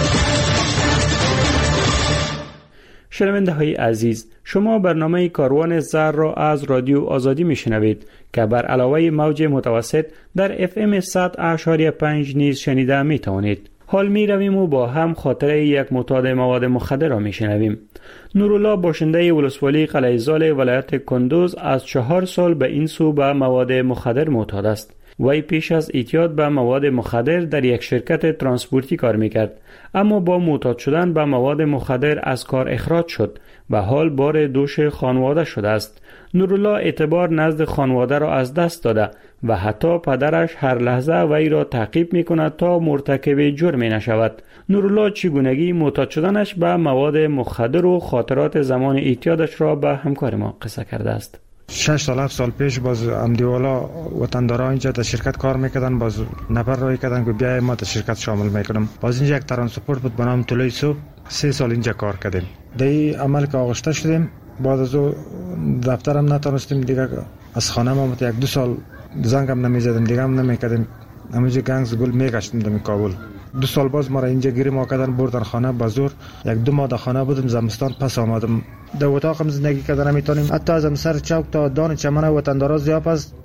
Speaker 1: شنونده های عزیز، شما برنامه کاروان زهر را از رادیو آزادی می شنوید که بر علاوه موج متوسط در اف ام صد و پنج نیز شنیده می توانید. حال می رویم و با هم خاطره یک معتاد مواد مخدر را می شنویم. نورالله باشنده ولسوالی قلعه زال ولایت کندوز از چهار سال به این سو به مواد مخدر معتاد است. وی پیش از اعتیاد به مواد مخدر در یک شرکت ترانسپورتی کار می کرد، اما با معتاد شدن به مواد مخدر از کار اخراج شد و حال بار دوش خانواده شده است. نورالله اعتبار نزد خانواده را از دست داده و حتی پدرش هر لحظه وی را تعقیب می کند تا مرتکب جرمی نشود. نورالله چگونگی معتاد شدنش به مواد مخدر و خاطرات زمان اعتیادش را به همکار ما قصه کرده است.
Speaker 12: شش سال هفت سال پیش باز امدیوالا وطندارا اینجا در شرکت کار میکردن، باز نفر رای کردن که بیای ما در شرکت شامل میکنم. باز اینجا یک ترانسپورت بود به نام طلوع صبح، سه سال اینجا کار کردیم. دی عمل که آغشته شدیم، بعد از او دفترم نتونستیم دیگه، از خانه ما یک دو سال زنگم نمیزدیم دیگه هم نمیکردیم، همینجا گنگز گل میگشتیم در کابل. دو سال باز ما را اینجا گیری ما کردن بردن خانه بازور. یک دو ماه در خانه بودم، زمستان پس آمدم. در اتاقم زندگی کردن نمیتونیم، حتی از سر چوک تا دان چمن وطندارا زیاد است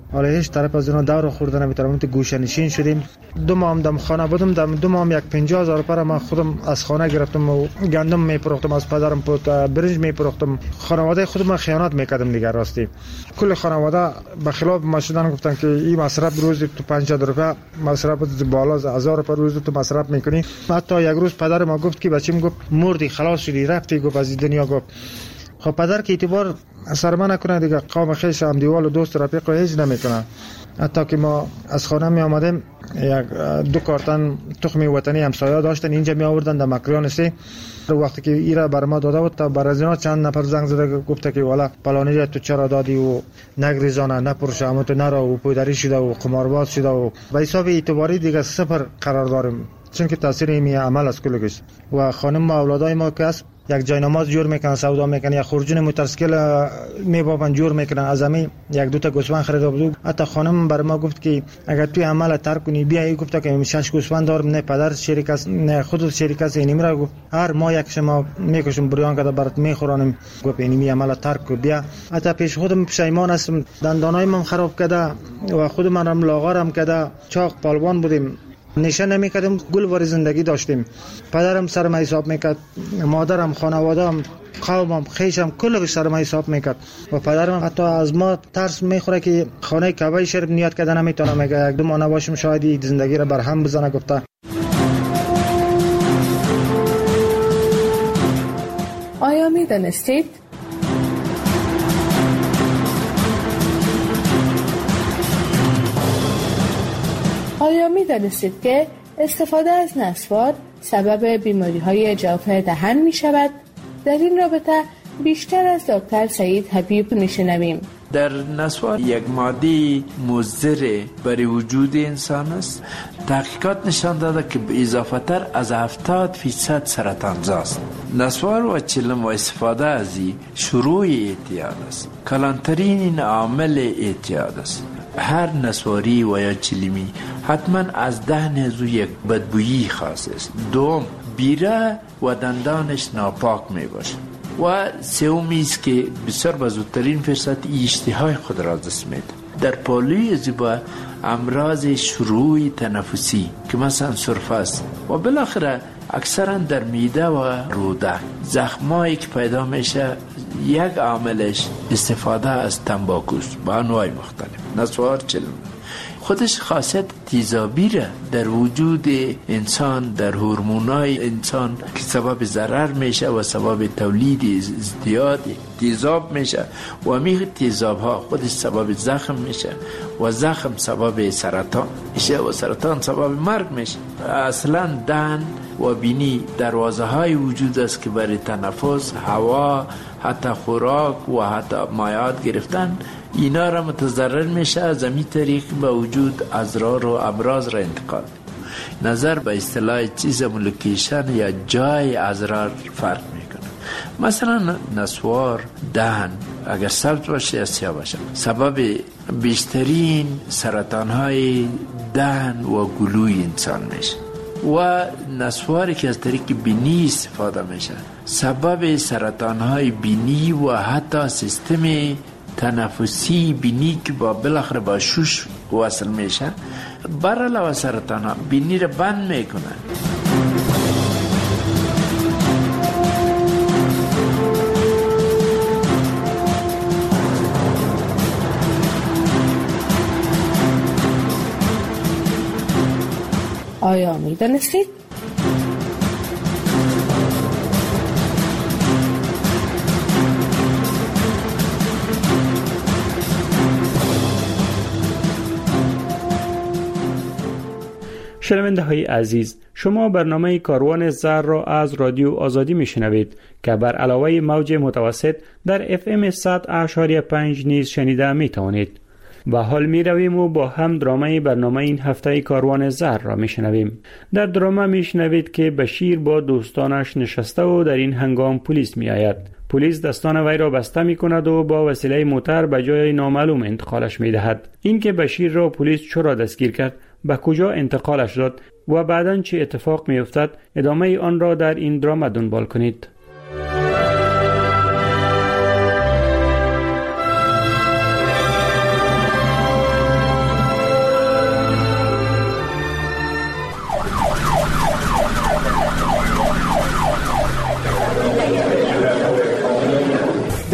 Speaker 12: حالا هیچ طرف از اینا دور خوردن نمیتونم. گوشه نشین شدیم. دو ماه هم دم خانه بودم. دم دو ماه هم یک پنجاه هزار پر من خودم از خانه گرفتم و گندم میپروختم، از پدرم پوت برنج میپروختم. خانواده خودم خیانت میکردم دیگه. راستی کل خانواده به خلاف ما شدن، گفتن که این مصرف روز تو پنجاه روپیه مصرف بالا از هزار پر روز تو مصرف میکنی. حتی یک روز پدر ما گفت که بچه‌م گفت مردی خلاص شدی رفتی، گفت از دنیا. گفت خب پدر که اعتبار سر من نکنه دیگه، قوم خیش هم دیوال و دوست رفیق هیچ نمیکنه. حتی که ما از خانه می آمدیم یک دو کارتن تخم وطنی همسایه داشتن، اینجا می آوردن در مکریان سه. وقتی که ایرا بر ما داده بود تا بر از اینا چند نفر زنگ زده گفته که والا پلانی تو چرا دادی و نگریزانه نپرشه، اما تو نرو و پودری شده و قمارباز شده و به حساب اعتباری دیگه صفر قرار داریم، چون که تاثیر این عمل از کلش. و خانم و اولادای ما که است یک جای نماز جور میکنن، سودا میکنن، یا خورجون موتورسیکل میبابن جور میکنن. از همین یک دو تا گوسفند خریده بود. حتی خانم بر ما گفت که اگر توی عمل ترک کنی بیا. ای گفت که شش گوسفند دارم، نه پدر شریک است نه خودت شریک است. اینی میرا گفت هر ما یک شما میکشم بریان کده برات میخورانم. گفت اینی می عمل ترک کو بیا. حتی پیش خودم پشیمان هستم، دندانای من خراب کرده و خود منم لاغرم کرده. چاق پالوان بودیم، نشان نمیکردیم، گل وار زندگی داشتیم. پدرم سر ما حساب میکرد، مادرم، خانواده‌ام، قومم، خیشم کل به سر ما حساب میکرد. و پدرم حتی از ما ترس میخوره که خانه کعبه شریف نیاد کردن نمیتونه. میگه یک دو ماه نباشیم شاید زندگی را برهم بزنه. گفته
Speaker 18: آیا میدانستید آیا می دانستید که استفاده از نسوار سبب بیماری های جوف دهن می شود؟ در این رابطه بیشتر از دکتر سعید حبیب می شنویم.
Speaker 15: در نسوار یک ماده مضر برای وجود انسان است. تحقیقات نشان داده که به اضافه تر از هفتاد فیصد سرطانزاست. نسوار و چلم و استفاده از این شروع اعتیاد است. کلانترین عامل اعتیاد است. هر نسواری و یا چلیمی حتما از دهن زو یک بدبویی خاص است. دوم، بیره و دندانش ناپاک می باشه. و سومی است که بسیار به زودترین فرصت اشتهای خود را دست میده. در پالوی زیبا امراض شروع تنفسی که مثلا سرفه است و بالاخره اکثرا در میده و روده زخمایی که پیدا میشه، یک عاملش استفاده از تنباکوست با انواع مختلف. نسوار چلم خودش خاصیت تیزابی را در وجود انسان، در هورمونای انسان که سبب ضرر میشه و سبب تولید ازدیاد تیزاب میشه و همین تیزاب ها خودش سبب زخم میشه و زخم سبب سرطان میشه و سرطان سبب مرگ میشه. اصلا دهن و بینی دروازه های وجود است که برای تنفس، هوا، حتی خوراک و حتی مایعات گرفتن اینا را متضرر میشه. از همین طریق به وجود اضرار و امراض را انتقال. نظر به اصطلاح چیز لوکیشن یا جای اضرار فرق میکنه. مثلا نسوار دهن اگر سبز باشه یا سیاه باشه سبب بیشترین سرطان های دهن و گلوی انسان میشه. و نسواری که از طریق بینی استفاده میشه سبب سرطان های بینی و حتی سیستم تنفسی بینی که با بالاخره با شوش وصل میشه بر علاوه سرطان ها بینی رو بند میکنه.
Speaker 18: آیا میدانستید؟
Speaker 1: شنونده های عزیز، شما برنامه کاروان زر را از رادیو آزادی می شنوید که بر علاوه موج متوسط در اف ام صد اشاری پنج نیز شنیده می توانید. و حال می رویم و با هم درامه برنامه این هفته کاروان زر را می شنویم. در درامه می شنوید که بشیر با دوستانش نشسته و در این هنگام پلیس می آید. پلیس دستان وی را بسته می کند و با وسیله موتر به جای نامعلوم انتقالش می دهد. این که بشیر را پلیس چرا دستگیر کرد، به کجا انتقالش داد و بعداً چه اتفاق می افتد، ادامه آن را در این درامه دنبال کنید.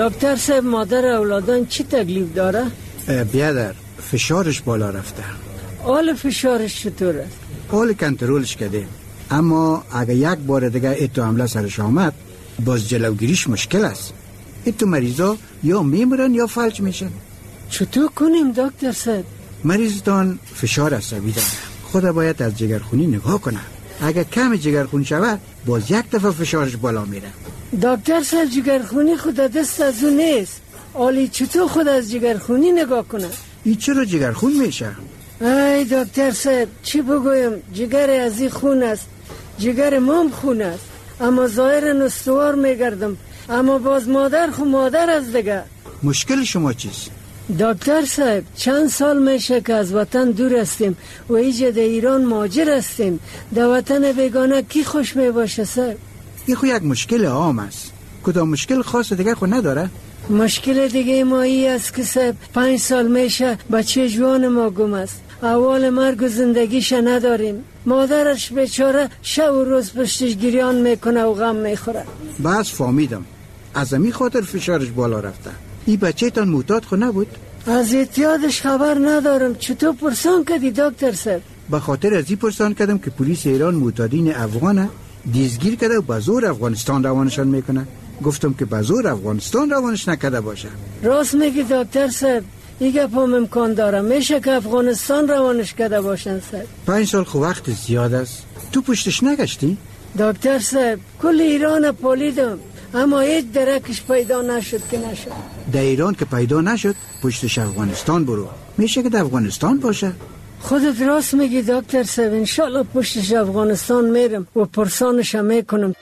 Speaker 9: دکتر صاحب مادر اولادان چی تکلیف داره؟
Speaker 14: بیادر فشارش بالا رفته.
Speaker 9: حال فشارش چطور است؟
Speaker 14: حال کنترلش کردیم، اما اگه یک بار دیگه ایتو حمله سرش آمد باز جلوگیریش مشکل است. ایتو مریضا یا میمرن یا فلج میشن.
Speaker 9: چطور کنیم دکتر صاحب؟
Speaker 14: مریضتان فشار عصبی داره، خدا باید از جگرخونی نگاه کنه. اگه کم جگرخون شود باز یک دفعه فشارش بالا میره.
Speaker 9: دکتر صاحب جگرخونی خود دست از اون نیست. آلی چطور خود از جگرخونی نگاه کنه؟
Speaker 14: ای چرا جگرخون میشه؟
Speaker 9: ای دکتر صاحب چی بگویم، جگر از این خون است، جگر مام خون است، اما ظاهرا استوار میگردم، اما باز مادر خو مادر از دیگه.
Speaker 14: مشکل شما چیست؟
Speaker 9: دکتر صاحب چند سال میشه که از وطن دور هستیم و ایجا در ایران مهاجر هستیم. در وطن بیگانه کی خوش میباشه صاحب؟
Speaker 14: این خو یک مشکل عام است. کدام مشکل خاص دیگه خو نداره؟
Speaker 9: مشکل دیگه ما ای است که صاحب پنج سال میشه بچه جوان ما گم است، اول مرگ و زندگیش نداریم. مادرش بیچاره شب و روز پشتش گریان میکنه و غم میخوره.
Speaker 14: بس فهمیدم، از امی خاطر فشارش بالا رفته. این بچه تان معتاد خو نبود؟
Speaker 9: از اعتیادش خبر ندارم. چطور پرسان کردی دکتر صاحب؟
Speaker 14: به خاطر از این پرسان کردم که پلیس ایران معتادین افغانه دیزگیر کرده و به زور افغانستان روانشان میکنه. گفتم که به زور افغانستان روانش نکرده باشه.
Speaker 9: راست میگی دکتر صاحب، این گپام امکان داره، میشه که افغانستان روانش کرده باشن صاحب.
Speaker 14: پنج سال خو وقت زیاد است. تو پشتش نگشتی؟
Speaker 9: دکتر صاحب کل ایران پالیدم اما هیچ درکش پیدا نشد که نشد.
Speaker 14: در ایران که پیدا نشد پشتش افغانستان برو، میشه که در افغانستان باشه.
Speaker 9: خودت راست میگی دکتر صاحب، انشالله پشتش افغانستان میرم و پرسانش هم میکنم.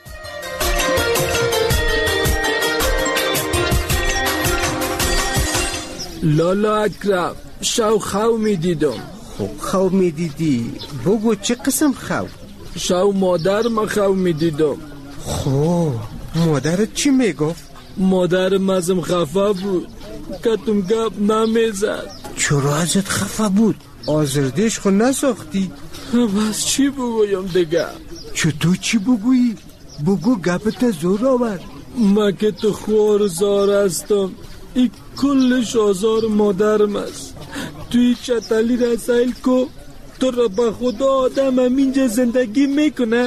Speaker 6: لالا اکرم شو خو میدیدم.
Speaker 14: خب خو میدیدی، بگو چه قسم خو؟
Speaker 6: شو مادر ما خو میدیدم.
Speaker 14: خب مادرت چی میگفت؟
Speaker 6: مادر مزم خفه بود، کتم گپ نمیزد.
Speaker 14: چرا ازت خفه بود؟ آزردش خو نساختی؟
Speaker 6: بس چی بگویم دیگه؟
Speaker 14: چطور چی بگویی؟ بگو گپت زور آور.
Speaker 6: ما که تو خوار زار هستم، این کلش آزار مادرم است. توی چطلی رسایل کو تو را به خدا آدم هم اینجا زندگی میکنه؟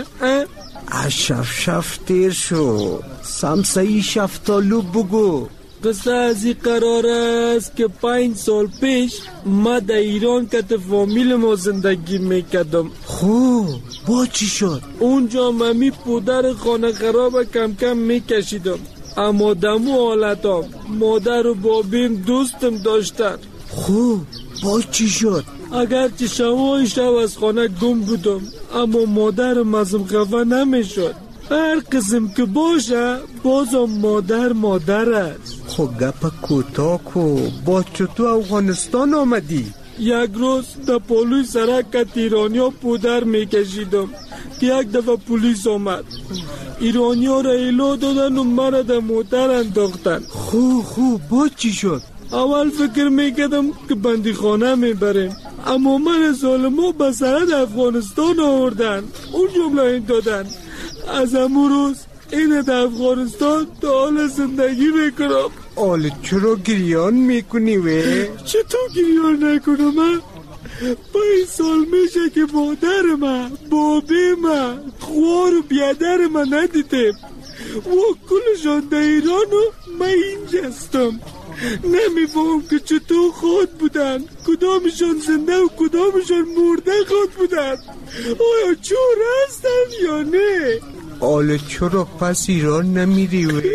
Speaker 14: شف شف تیر شو، سمسایی شفتالو بگو.
Speaker 6: قصه از این قرار است که پنج سال پیش ما در ایران کت فامیل ما زندگی میکردم.
Speaker 14: خوب با چی شد؟
Speaker 6: اونجا ممی پودر خانه خراب کم کم میکشیدم، اما دمو حالتام مادر و بابیم دوستم داشتن.
Speaker 14: خوب با چی شد؟
Speaker 6: اگرچه شوای شب از خانه گم بودم، اما مادرم ازم خفه نمیشد. هر قسم که باشه بازم مادر مادر است.
Speaker 14: خب گپ کوتاه کو، با چطور افغانستان آمدی؟
Speaker 6: یک روز در پالوی سرک ایرانیا پودر میکشیدم که یک دفعه پلیس آمد. ایرانیا را ایلا دادن و مرا در موتر انداختن.
Speaker 14: خوب خوب با چی شد؟
Speaker 6: اول فکر میکردم که بندی خانه میبریم، اما من ظالما به سرحد افغانستان آوردن. اون جمله این دادن از امو روز این در افغانستان تا حال زندگی میکنم.
Speaker 14: حالا چرا گریان میکنی وی؟
Speaker 6: چطور گریان نکنم من؟ پنج سال میشه که مادر من، بابی من، خوار و بیادر من ندیدم و کلشان در ایران و من اینجا هستم. نمیفهم که چطور خود بودن، کدامشان زنده و کدامشان مرده خود بودن. آیا چور هستن یا نه؟
Speaker 14: حالا چرا پس ایران نمیری وی؟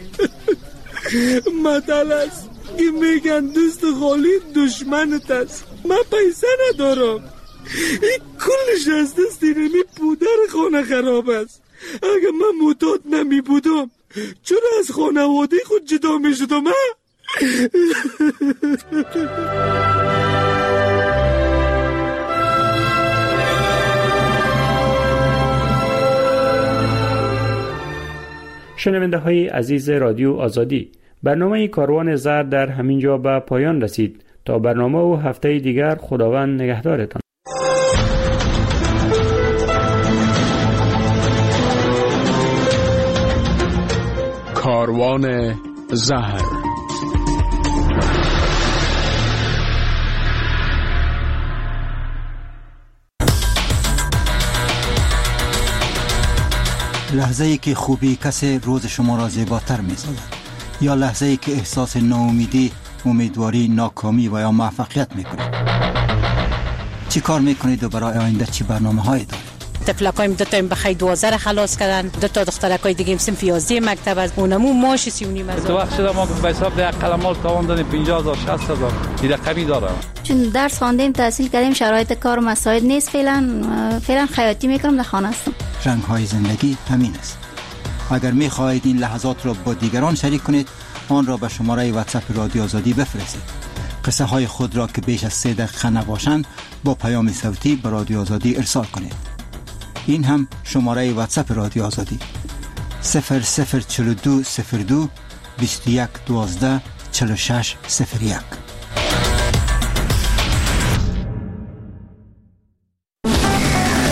Speaker 6: مطل است که میگن دوست خالی دشمنت است. من پیسه ندارم، این کلش از دست اینمی پودر خانه خراب است. اگه من معتاد نمی بودم چرا از خانواده خود جدا می شدم؟
Speaker 1: شنونده های عزیز رادیو آزادی، برنامه کاروان زرد در همین جا به پایان رسید. تا برنامه و هفته دیگر خداوند نگهدارتان.
Speaker 4: کاروان زهر.
Speaker 14: لحظه ای که خوبی کسی روز شما را زیباتر می سازد، یا لحظه ای که احساس ناامیدی، امیدواری، ناکامی و یا موفقیت می کنید. چی کار می کنید و برای آینده چی برنامه هایی دارید؟
Speaker 16: تفلکایم دو تا بخیر دوازده خلاص کردن، دو تا دخترکای دیگه صنف یازده مکتب از اونمو ماش سی و نیم هزار.
Speaker 17: تو وقت شده ما به حساب ده قلمال تاوان دادیم پنجاه هزار شصت هزار این رقمی داره.
Speaker 20: چون درس خواندیم تحصیل کردیم شرایط کار مساعد نیست، فعلا فعلا خیاطی میکنم، در خانه هستم.
Speaker 14: رنگ های زندگی همین است. اگر می خواهید این لحظات را با دیگران شریک کنید، آن را به شماره واتساپ رادیو آزادی بفرستید. قصه های خود را که بیش از سه دقیقه نباشند با پیام صوتی به رادیو آزادی ارسال کنید. این هم شماره واتساپ رادیو آزادی صفر صفر چهل و دو صفر دو بیست و یک دوازده چهل و شش صفر یک.